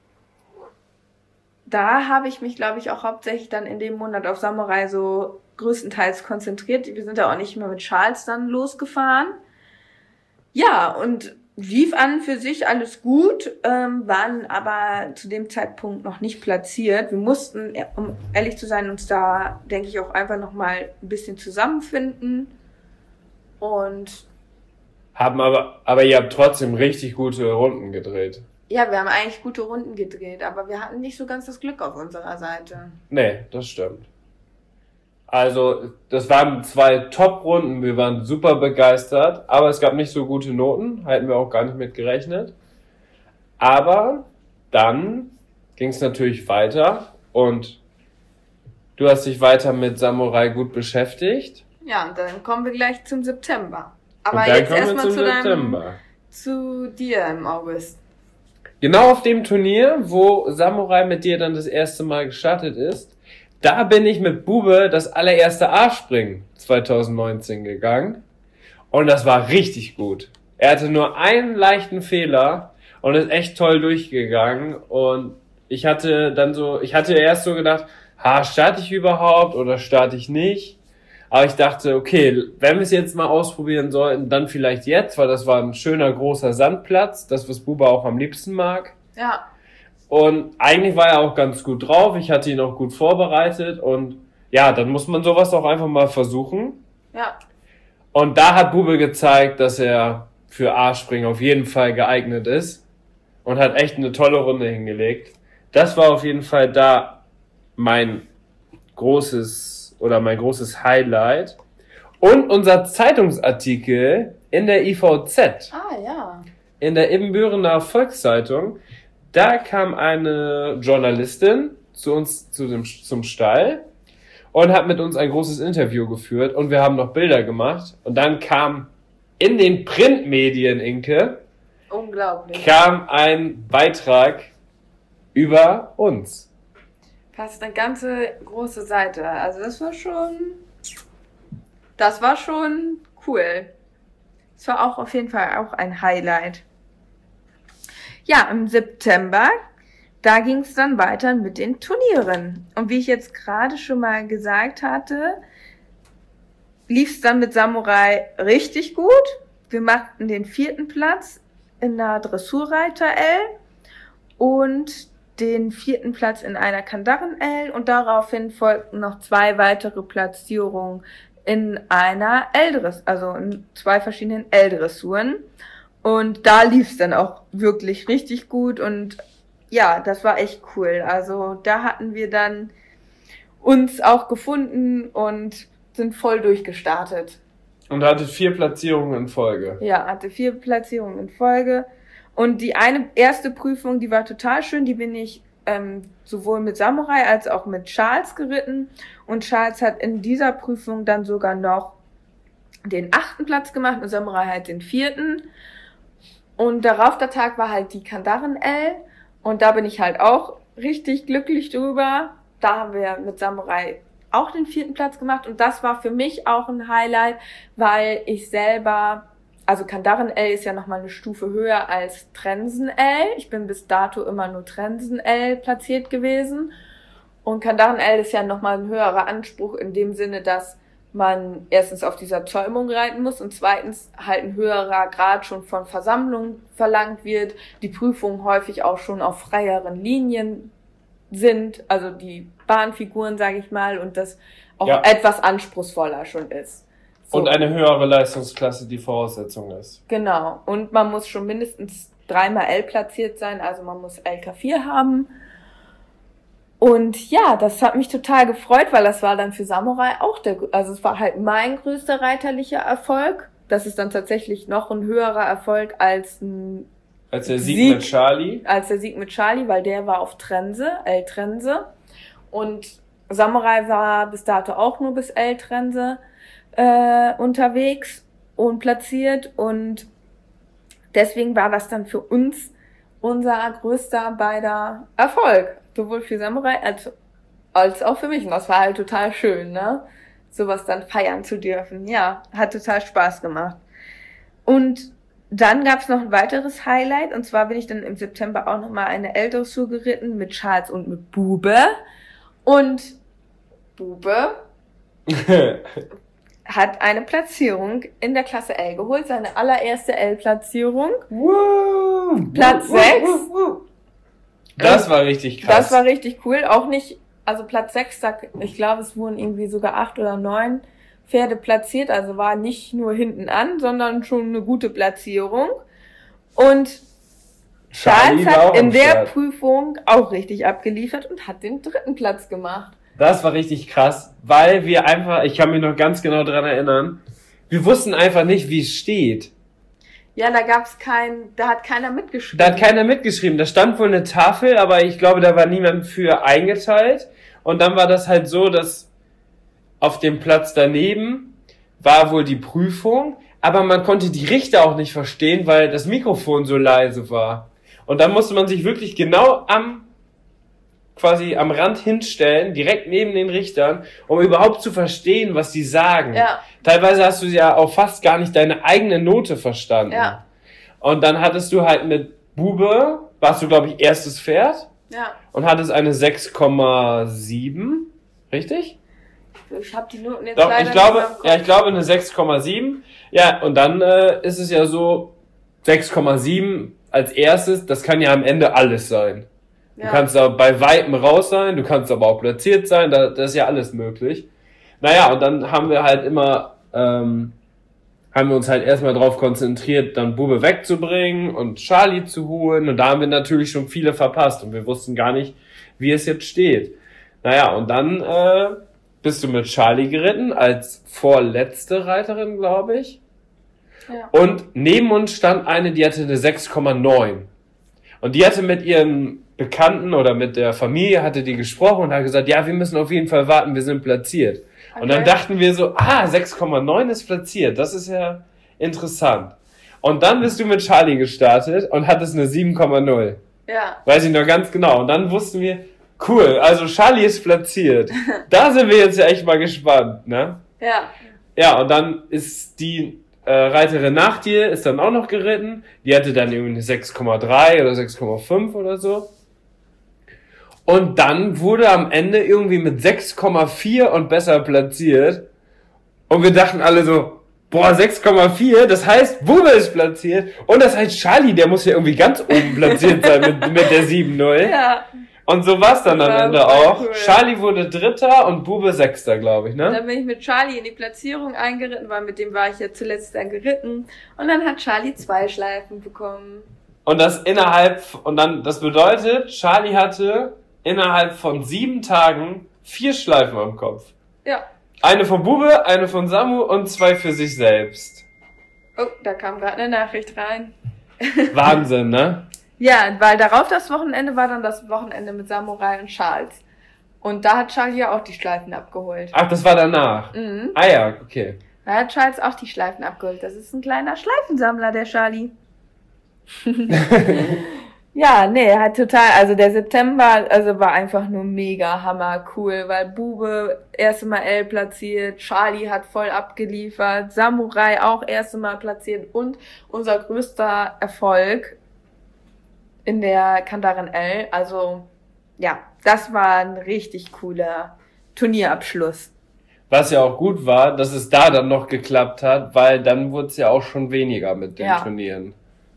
da habe ich mich, glaube ich, auch hauptsächlich dann in dem Monat auf Samurai so größtenteils konzentriert. Wir sind ja auch nicht mehr mit Charles dann losgefahren. Ja, und lief an für sich alles gut, waren aber zu dem Zeitpunkt noch nicht platziert. Wir mussten, um ehrlich zu sein, uns da, denke ich, auch einfach nochmal ein bisschen zusammenfinden. Und haben aber ihr habt trotzdem richtig gute Runden gedreht. ja, wir haben eigentlich gute Runden gedreht, aber wir hatten nicht so ganz das Glück auf unserer Seite. Nee, das stimmt. Also, das waren 2 Top-Runden, wir waren super begeistert, aber es gab nicht so gute Noten, hätten wir auch gar nicht mit gerechnet. Aber dann ging es natürlich weiter und du hast dich weiter mit Samurai gut beschäftigt. Ja, und dann kommen wir gleich zum September. Und Aber dann jetzt kommen wir erstmal zum September. zu dir im August. Genau auf dem Turnier, wo Samurai mit dir dann das erste Mal gestartet ist, da bin ich mit Bube das allererste A-Springen 2019 gegangen. Und das war richtig gut. Er hatte nur einen leichten Fehler und ist echt toll durchgegangen. Und ich hatte erst so gedacht, starte ich überhaupt oder starte ich nicht? Aber ich dachte, okay, wenn wir es jetzt mal ausprobieren sollten, dann vielleicht jetzt, weil das war ein schöner großer Sandplatz, das was Bube auch am liebsten mag. Ja. Und eigentlich war er auch ganz gut drauf. Ich hatte ihn auch gut vorbereitet. Und ja, dann muss man sowas auch einfach mal versuchen. Ja. Und da hat Bube gezeigt, dass er für A-Springen auf jeden Fall geeignet ist. Und hat echt eine tolle Runde hingelegt. Das war auf jeden Fall da mein großes Highlight. Und unser Zeitungsartikel in der IVZ, Ah, ja. in der Ibbenbürener Volkszeitung, da kam eine Journalistin zu uns zum Stall und hat mit uns ein großes Interview geführt und wir haben noch Bilder gemacht. Und dann kam in den Printmedien, Inke, Unglaublich. kam ein Beitrag über uns. Fast eine ganze große Seite. Also das war schon cool. Das war auch auf jeden Fall auch ein Highlight. Ja, im September, da ging es dann weiter mit den Turnieren. Und wie ich jetzt gerade schon mal gesagt hatte, lief es dann mit Samurai richtig gut. Wir machten den 4. Platz in der Dressurreiter-L und den 4. Platz in einer Kandaren-L und daraufhin folgten noch 2 weitere Platzierungen in einer L-Dress, also in 2 verschiedenen L-Dressuren. Und da lief es dann auch wirklich richtig gut und ja, das war echt cool. Also da hatten wir dann uns auch gefunden und sind voll durchgestartet. Und hatte 4 Platzierungen in Folge. Ja, hatte 4 Platzierungen in Folge. Und die erste Prüfung, die war total schön, die bin ich sowohl mit Samurai als auch mit Charles geritten. Und Charles hat in dieser Prüfung dann sogar noch den 8. Platz gemacht und Samurai halt den 4. Und darauf der Tag war halt die Kandaren-L. Und da bin ich halt auch richtig glücklich drüber. Da haben wir mit Samurai auch den 4. Platz gemacht. Und das war für mich auch ein Highlight, weil ich selber... Also Kandaren-L ist ja nochmal eine Stufe höher als Trensen-L. Ich bin bis dato immer nur Trensen-L platziert gewesen. Und Kandaren-L ist ja nochmal ein höherer Anspruch in dem Sinne, dass man erstens auf dieser Zäumung reiten muss und zweitens halt ein höherer Grad schon von Versammlung verlangt wird. Die Prüfungen häufig auch schon auf freieren Linien sind, also die Bahnfiguren, sage ich mal, und das auch etwas anspruchsvoller schon ist. So. Und eine höhere Leistungsklasse die Voraussetzung ist. Genau. Und man muss schon mindestens 3-mal L platziert sein, also man muss LK4 haben. Und ja, das hat mich total gefreut, weil das war dann für Samurai auch also es war halt mein größter reiterlicher Erfolg. Das ist dann tatsächlich noch ein höherer Erfolg als der Sieg mit Charlie. Als der Sieg mit Charlie, weil der war auf Trense, L-Trense. Und Samurai war bis dato auch nur bis L-Trense unterwegs und platziert und deswegen war das dann für uns unser größter beider Erfolg, sowohl für Samurai als auch für mich und das war halt total schön, ne, sowas dann feiern zu dürfen, ja, hat total Spaß gemacht. Und dann gab's noch ein weiteres Highlight und zwar bin ich dann im September auch nochmal eine L-Dressur geritten mit Charles und mit Bube und Bube hat eine Platzierung in der Klasse L geholt, seine allererste L-Platzierung. Platz 6. Das war richtig krass. Das war richtig cool. Auch nicht, also Platz 6, ich glaube, es wurden irgendwie sogar 8 oder 9 Pferde platziert, also war nicht nur hinten an, sondern schon eine gute Platzierung. Und Charles hat in der Prüfung auch richtig abgeliefert und hat den 3. Platz gemacht. Das war richtig krass, weil wir einfach, ich kann mich noch ganz genau dran erinnern, wir wussten einfach nicht, wie es steht. Ja, da hat keiner mitgeschrieben. Da stand wohl eine Tafel, aber ich glaube, da war niemand für eingeteilt. Und dann war das halt so, dass auf dem Platz daneben war wohl die Prüfung, aber man konnte die Richter auch nicht verstehen, weil das Mikrofon so leise war. Und dann musste man sich wirklich genau quasi am Rand hinstellen, direkt neben den Richtern, um überhaupt zu verstehen, was die sagen. Ja. Teilweise hast du ja auch fast gar nicht deine eigene Note verstanden. Ja. Und dann hattest du halt mit Bube, warst du, glaube ich, erstes Pferd. Ja. Und hattest eine 6,7. Richtig? Ich habe die Noten jetzt Doch, leider ich glaube eine 6,7. Ja, und dann ist es ja so, 6,7 als erstes, das kann ja am Ende alles sein. Du kannst da bei Weitem raus sein, du kannst aber auch platziert sein, das ist ja alles möglich. Naja, und dann haben wir halt immer, haben wir uns halt erstmal drauf konzentriert, dann Bube wegzubringen und Charlie zu holen. Und da haben wir natürlich schon viele verpasst und wir wussten gar nicht, wie es jetzt steht. Naja, und dann bist du mit Charlie geritten, als vorletzte Reiterin, glaube ich. Ja. Und neben uns stand eine, die hatte eine 6,9. Und die hatte mit ihren Bekannten oder mit der Familie, hatte die gesprochen und hat gesagt, ja, wir müssen auf jeden Fall warten, wir sind platziert. Okay. Und dann dachten wir so, 6,9 ist platziert, das ist ja interessant. Und dann bist du mit Charlie gestartet und hattest eine 7,0. Ja. Weiß ich noch ganz genau. Und dann wussten wir, cool, also Charlie ist platziert. Da sind wir jetzt ja echt mal gespannt, ne? Ja. Ja, und dann ist die Reiterin nach dir, ist dann auch noch geritten. Die hatte dann irgendwie eine 6,3 oder 6,5 oder so. Und dann wurde am Ende irgendwie mit 6,4 und besser platziert. Und wir dachten alle so, boah, 6,4, das heißt, Bube ist platziert. Und das heißt, Charlie, der muss ja irgendwie ganz oben platziert sein mit der 7,0. Ja. Und so war's dann am Ende auch. Cool. Charlie wurde Dritter und Bube Sechster, glaube ich, ne? Dann bin ich mit Charlie in die Platzierung eingeritten, weil mit dem war ich ja zuletzt dann geritten. Und dann hat Charlie 2 Schleifen bekommen. Und das das bedeutet, Charlie hatte innerhalb von 7 Tagen 4 Schleifen am Kopf. Ja. Eine von Bube, eine von Samu und 2 für sich selbst. Oh, da kam gerade eine Nachricht rein. Wahnsinn, ne? Ja, weil darauf das Wochenende war dann das Wochenende mit Samurai und Charles. Und da hat Charlie ja auch die Schleifen abgeholt. Ach, das war danach? Mhm. Ah ja, okay. Da hat Charles auch die Schleifen abgeholt. Das ist ein kleiner Schleifensammler, der Charlie. Ja, nee, hat total, also der September, war einfach nur mega hammer cool, weil Bube erste Mal L platziert, Charlie hat voll abgeliefert, Samurai auch erste Mal platziert und unser größter Erfolg in der Kandarin L, also ja, das war ein richtig cooler Turnierabschluss. Was ja auch gut war, dass es da dann noch geklappt hat, weil dann wurde es ja auch schon weniger mit den Turnieren.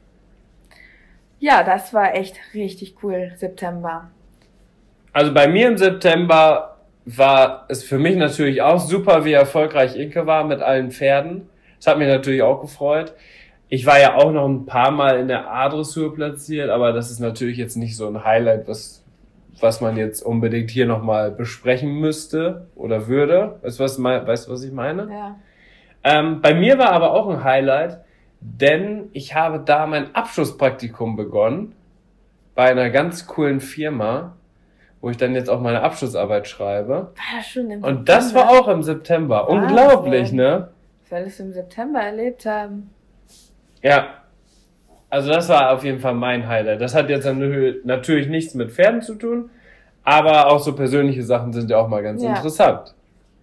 Ja, das war echt richtig cool, September. Also bei mir im September war es für mich natürlich auch super, wie erfolgreich Inke war mit allen Pferden. Das hat mich natürlich auch gefreut. Ich war ja auch noch ein paar Mal in der A-Dressur platziert, aber das ist natürlich jetzt nicht so ein Highlight, was man jetzt unbedingt hier nochmal besprechen müsste oder würde. Weißt du, was ich meine? Ja. Bei mir war aber auch ein Highlight, denn ich habe da mein Abschlusspraktikum begonnen bei einer ganz coolen Firma, wo ich dann jetzt auch meine Abschlussarbeit schreibe. War das schon im September? Und das war auch im September. Wahnsinn. Unglaublich, ne? Was wir alles im September erlebt haben. Ja. Also das war auf jeden Fall mein Highlight. Das hat jetzt natürlich nichts mit Pferden zu tun, aber auch so persönliche Sachen sind ja auch mal ganz interessant.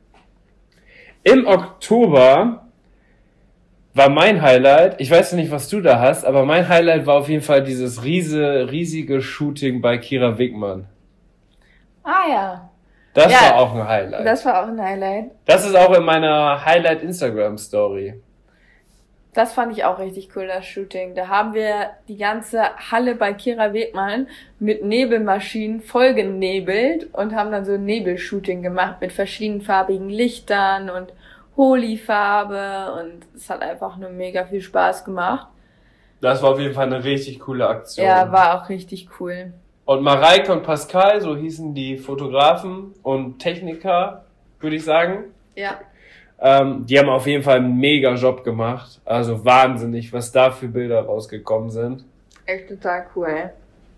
Im Oktober war mein Highlight, ich weiß nicht, was du da hast, aber mein Highlight war auf jeden Fall dieses riesige Shooting bei Kira Wigmann. Ah ja. Das war auch ein Highlight. Das war auch ein Highlight. Das ist auch in meiner Highlight-Instagram-Story. Das fand ich auch richtig cool, das Shooting. Da haben wir die ganze Halle bei Kira Wegmann mit Nebelmaschinen vollgenebelt und haben dann so ein Nebelshooting gemacht mit verschiedenfarbigen Lichtern und Holi-Farbe und es hat einfach nur mega viel Spaß gemacht. Das war auf jeden Fall eine richtig coole Aktion. Ja, war auch richtig cool. Und Mareike und Pascal, so hießen die Fotografen und Techniker, würde ich sagen. Ja. Die haben auf jeden Fall einen mega Job gemacht. Also wahnsinnig, was da für Bilder rausgekommen sind. Echt total cool.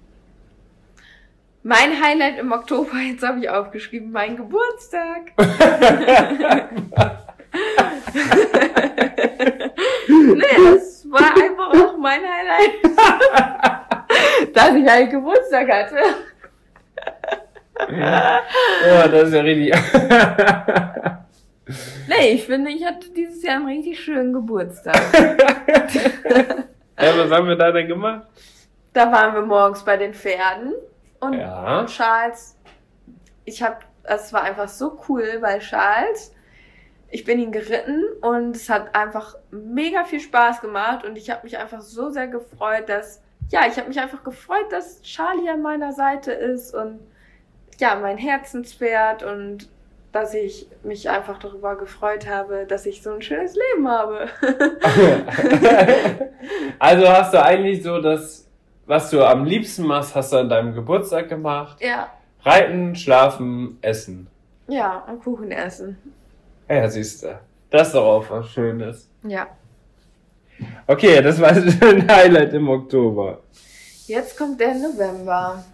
Mein Highlight im Oktober, jetzt habe ich aufgeschrieben, mein Geburtstag. Nee, das war einfach auch mein Highlight. Dass ich einen Geburtstag hatte. Ja, das ist ja richtig. Nee, ich finde, ich hatte dieses Jahr einen richtig schönen Geburtstag. Ja, was haben wir da denn gemacht? Da waren wir morgens bei den Pferden und Ja. Charles, es war einfach so cool, weil Charles, ich bin ihn geritten und es hat einfach mega viel Spaß gemacht und ich habe mich einfach so sehr gefreut, dass Charlie an meiner Seite ist und ja, mein Herzenspferd und dass ich mich einfach darüber gefreut habe, dass ich so ein schönes Leben habe. Also hast du eigentlich so das, was du am liebsten machst, hast du an deinem Geburtstag gemacht? Ja. Reiten, schlafen, essen. Ja, und Kuchen essen. Ja, siehst du. Das ist doch auch was Schönes. Ja. Okay, das war ein Highlight im Oktober. Jetzt kommt der November.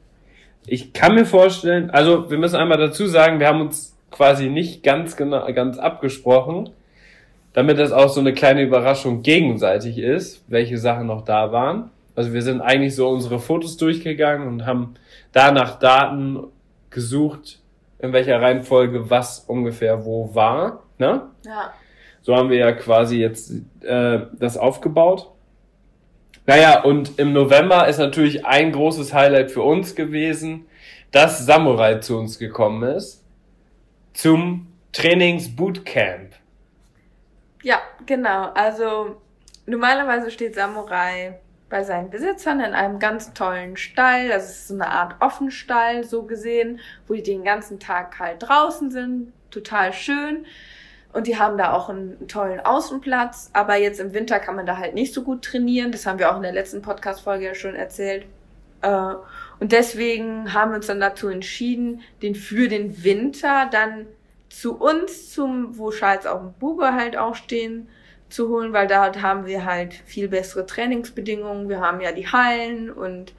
Ich kann mir vorstellen, also wir müssen einmal dazu sagen, wir haben uns quasi nicht ganz abgesprochen, damit das auch so eine kleine Überraschung gegenseitig ist, welche Sachen noch da waren. Also wir sind eigentlich so unsere Fotos durchgegangen und haben da nach Daten gesucht, in welcher Reihenfolge was ungefähr wo war. Ne? Ja. So haben wir ja quasi jetzt das aufgebaut. Naja, und im November ist natürlich ein großes Highlight für uns gewesen, dass Samurai zu uns gekommen ist zum Trainingsbootcamp. Ja, genau. Also normalerweise steht Samurai bei seinen Besitzern in einem ganz tollen Stall. Das ist so eine Art Offenstall, so gesehen, wo die den ganzen Tag halt draußen sind. Total schön. Und die haben da auch einen tollen Außenplatz. Aber jetzt im Winter kann man da halt nicht so gut trainieren. Das haben wir auch in der letzten Podcast-Folge ja schon erzählt. Und deswegen haben wir uns dann dazu entschieden, den für den Winter dann zu uns, wo Charles auch und Bube halt auch stehen, zu holen, weil dort haben wir halt viel bessere Trainingsbedingungen. Wir haben ja die Hallen und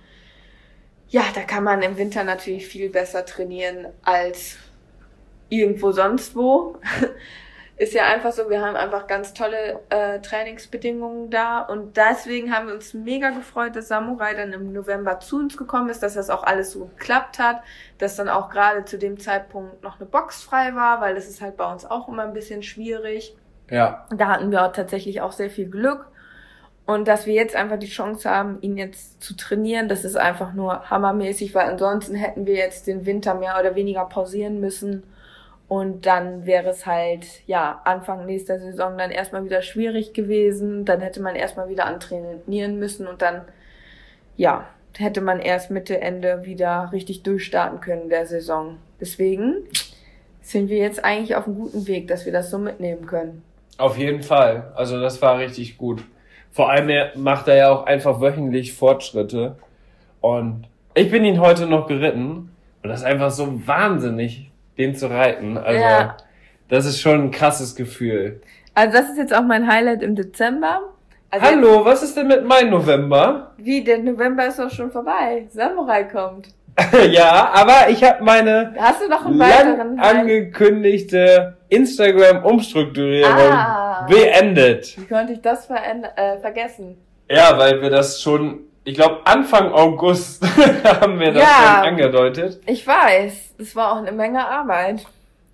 ja, da kann man im Winter natürlich viel besser trainieren als irgendwo sonst wo. Ist ja einfach so, wir haben einfach ganz tolle Trainingsbedingungen da und deswegen haben wir uns mega gefreut, dass Samurai dann im November zu uns gekommen ist, dass das auch alles so geklappt hat, dass dann auch gerade zu dem Zeitpunkt noch eine Box frei war, weil das ist halt bei uns auch immer ein bisschen schwierig. Ja. Da hatten wir auch tatsächlich auch sehr viel Glück und dass wir jetzt einfach die Chance haben, ihn jetzt zu trainieren, das ist einfach nur hammermäßig, weil ansonsten hätten wir jetzt den Winter mehr oder weniger pausieren müssen. Und dann wäre es halt, ja, Anfang nächster Saison dann erstmal wieder schwierig gewesen. Dann hätte man erstmal wieder antrainieren müssen und dann, ja, hätte man erst Mitte, Ende wieder richtig durchstarten können in der Saison. Deswegen sind wir jetzt eigentlich auf einem guten Weg, dass wir das so mitnehmen können. Auf jeden Fall. Also das war richtig gut. Vor allem macht er ja auch einfach wöchentlich Fortschritte. Und ich bin ihn heute noch geritten. Und das ist einfach so wahnsinnig, den zu reiten. Also ja. Das ist schon ein krasses Gefühl. Also das ist jetzt auch mein Highlight im Dezember. Also hallo, was ist denn mit meinem November? Wie, der November ist doch schon vorbei. Samurai kommt. Ja, aber ich habe meine hast du noch einen weiteren angekündigte Instagram-Umstrukturierung beendet. Wie konnte ich das vergessen? Ja, weil wir das schon, ich glaube Anfang August haben wir das schon angedeutet. Ich weiß, es war auch eine Menge Arbeit.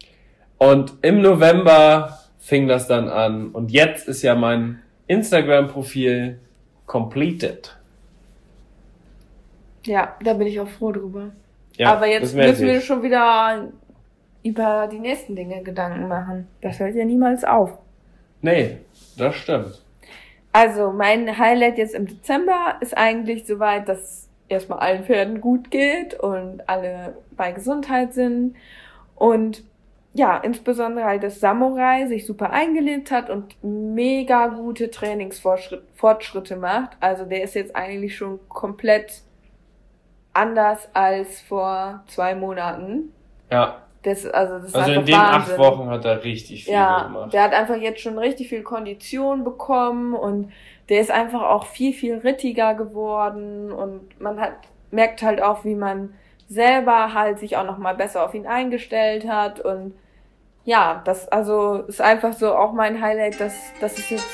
Und im November fing das dann an und jetzt ist ja mein Instagram-Profil completed. Ja, da bin ich auch froh drüber. Ja, aber jetzt müssen wir schon wieder über die nächsten Dinge Gedanken machen. Das hört ja niemals auf. Nee, das stimmt. Also mein Highlight jetzt im Dezember ist eigentlich soweit, dass erstmal allen Pferden gut geht und alle bei Gesundheit sind. Und ja, insbesondere halt, dass Samurai sich super eingelebt hat und mega gute Trainingsfortschritte macht. Also der ist jetzt eigentlich schon komplett anders als vor 2 Monaten. Ja. Das ist also in den Wahnsinn. 8 Wochen hat er richtig viel gemacht. Der hat einfach jetzt schon richtig viel Kondition bekommen und der ist einfach auch viel, viel rittiger geworden und man merkt halt auch, wie man selber halt sich auch nochmal besser auf ihn eingestellt hat und ja, das also ist einfach so auch mein Highlight, dass es jetzt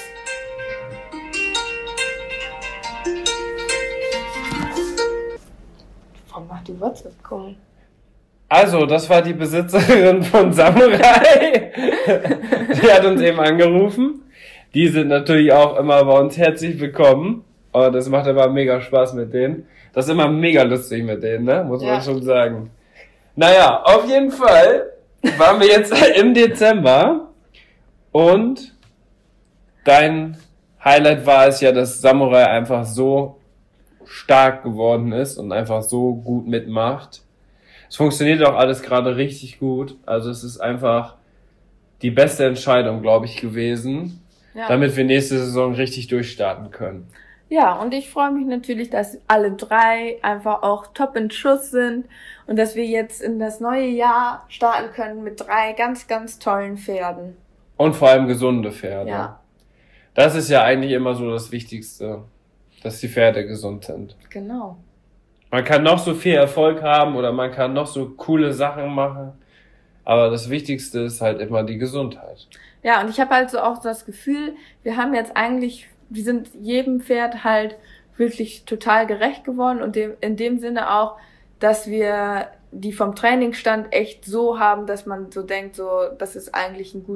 macht die WhatsApp-Call. Also, das war die Besitzerin von Samurai. Die hat uns eben angerufen. Die sind natürlich auch immer bei uns herzlich willkommen. Und das macht aber mega Spaß mit denen. Das ist immer mega lustig mit denen, ne? Muss man schon sagen. Naja, auf jeden Fall waren wir jetzt im Dezember. Und dein Highlight war es ja, dass Samurai einfach so stark geworden ist und einfach so gut mitmacht. Es funktioniert auch alles gerade richtig gut. Also es ist einfach die beste Entscheidung, glaube ich, gewesen, damit wir nächste Saison richtig durchstarten können. Ja, und ich freue mich natürlich, dass alle 3 einfach auch top in Schuss sind und dass wir jetzt in das neue Jahr starten können mit 3 ganz, ganz tollen Pferden. Und vor allem gesunde Pferde. Ja. Das ist ja eigentlich immer so das Wichtigste, dass die Pferde gesund sind. Genau. Man kann noch so viel Erfolg haben oder man kann noch so coole Sachen machen, aber das Wichtigste ist halt immer die Gesundheit. Ja, und ich habe halt so auch das Gefühl, wir sind jedem Pferd halt wirklich total gerecht geworden und in dem Sinne auch, dass wir die vom Trainingsstand echt so haben, dass man so denkt, so, das ist eigentlich ein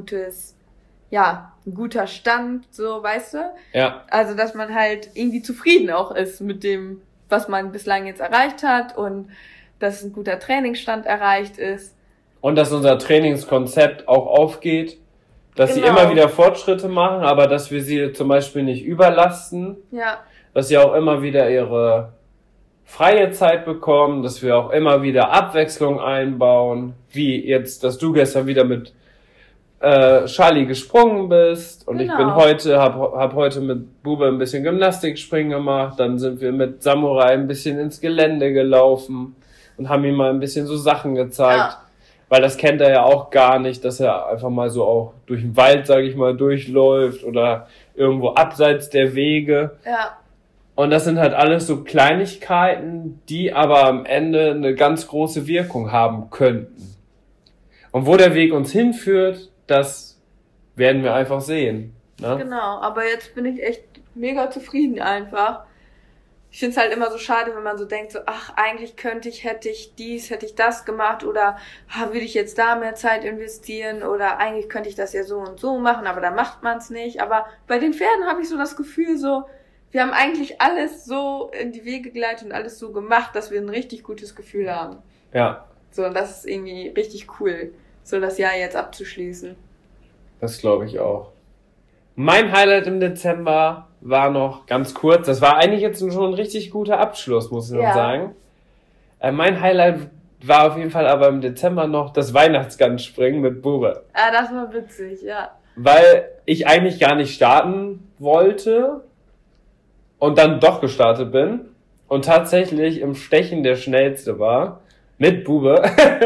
guter Stand, so, weißt du? Ja. Also, dass man halt irgendwie zufrieden auch ist mit dem, was man bislang jetzt erreicht hat und dass ein guter Trainingsstand erreicht ist. Und dass unser Trainingskonzept auch aufgeht, dass sie immer wieder Fortschritte machen, aber dass wir sie zum Beispiel nicht überlasten. Ja. Dass sie auch immer wieder ihre freie Zeit bekommen, dass wir auch immer wieder Abwechslung einbauen, wie jetzt, dass du gestern wieder mit Charlie gesprungen bist und ich bin hab heute mit Bube ein bisschen Gymnastikspringen gemacht, dann sind wir mit Samurai ein bisschen ins Gelände gelaufen und haben ihm mal ein bisschen so Sachen gezeigt. Ja. Weil das kennt er ja auch gar nicht, dass er einfach mal so auch durch den Wald, sage ich mal, durchläuft oder irgendwo abseits der Wege. Ja. Und das sind halt alles so Kleinigkeiten, die aber am Ende eine ganz große Wirkung haben könnten. Und wo der Weg uns hinführt, das werden wir einfach sehen. Ne? Genau, aber jetzt bin ich echt mega zufrieden einfach. Ich finde es halt immer so schade, wenn man so denkt, so, ach, eigentlich hätte ich das gemacht oder würde ich jetzt da mehr Zeit investieren oder eigentlich könnte ich das ja so und so machen, aber da macht man es nicht. Aber bei den Pferden habe ich so das Gefühl, so, wir haben eigentlich alles so in die Wege geleitet und alles so gemacht, dass wir ein richtig gutes Gefühl haben. Ja. So, und das ist irgendwie richtig cool, so das Jahr jetzt abzuschließen. Das glaube ich auch. Mein Highlight im Dezember war noch ganz kurz. Das war eigentlich jetzt schon ein richtig guter Abschluss, muss ich noch sagen. Mein Highlight war auf jeden Fall aber im Dezember noch das Weihnachtsgansspringen mit Bube. Ah, das war witzig, ja. Weil ich eigentlich gar nicht starten wollte und dann doch gestartet bin und tatsächlich im Stechen der Schnellste war mit Bube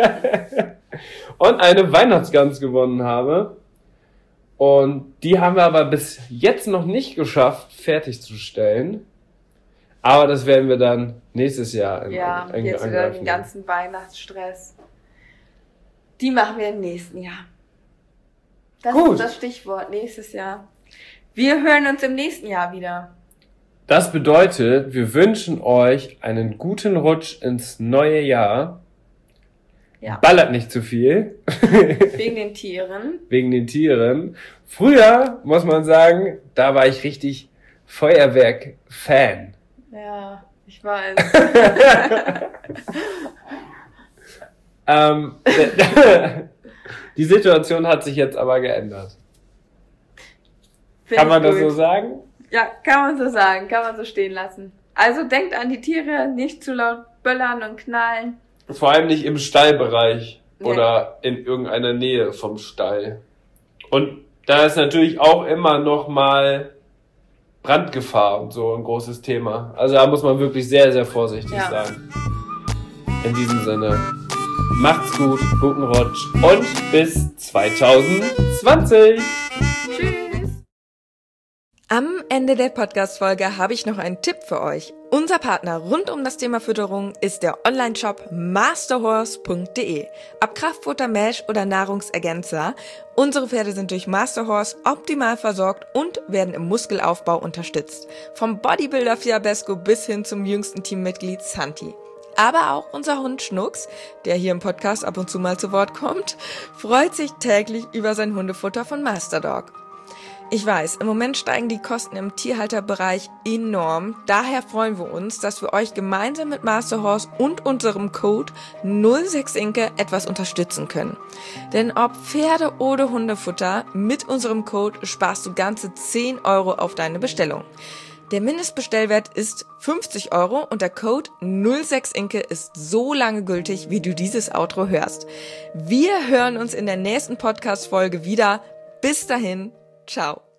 und eine Weihnachtsgans gewonnen habe. Und die haben wir aber bis jetzt noch nicht geschafft, fertigzustellen. Aber das werden wir dann nächstes Jahr jetzt wieder den ganzen Weihnachtsstress. Die machen wir im nächsten Jahr. Das ist das Stichwort, nächstes Jahr. Wir hören uns im nächsten Jahr wieder. Das bedeutet, wir wünschen euch einen guten Rutsch ins neue Jahr. Ja. Ballert nicht zu viel. Wegen den Tieren. Wegen den Tieren. Früher, muss man sagen, da war ich richtig Feuerwerk-Fan. Ja, ich weiß. Die Situation hat sich jetzt aber geändert. Kann man das so sagen? Ja, kann man so sagen. Kann man so stehen lassen. Also denkt an die Tiere, nicht zu laut böllern und knallen. Vor allem nicht im Stallbereich oder in irgendeiner Nähe vom Stall. Und da ist natürlich auch immer noch mal Brandgefahr und so ein großes Thema. Also da muss man wirklich sehr, sehr vorsichtig sein. In diesem Sinne, macht's gut, guten Rutsch und bis 2020. Am Ende der Podcast-Folge habe ich noch einen Tipp für euch. Unser Partner rund um das Thema Fütterung ist der Online-Shop masterhorse.de. Ob Kraftfutter, Mesh oder Nahrungsergänzer, unsere Pferde sind durch Masterhorse optimal versorgt und werden im Muskelaufbau unterstützt. Vom Bodybuilder Fiabesco bis hin zum jüngsten Teammitglied Santi. Aber auch unser Hund Schnucks, der hier im Podcast ab und zu mal zu Wort kommt, freut sich täglich über sein Hundefutter von Masterdog. Ich weiß, im Moment steigen die Kosten im Tierhalterbereich enorm. Daher freuen wir uns, dass wir euch gemeinsam mit Masterhorse und unserem Code 06inke etwas unterstützen können. Denn ob Pferde- oder Hundefutter, mit unserem Code sparst du ganze 10 € auf deine Bestellung. Der Mindestbestellwert ist 50 € und der Code 06inke ist so lange gültig, wie du dieses Outro hörst. Wir hören uns in der nächsten Podcast-Folge wieder. Bis dahin. Ciao.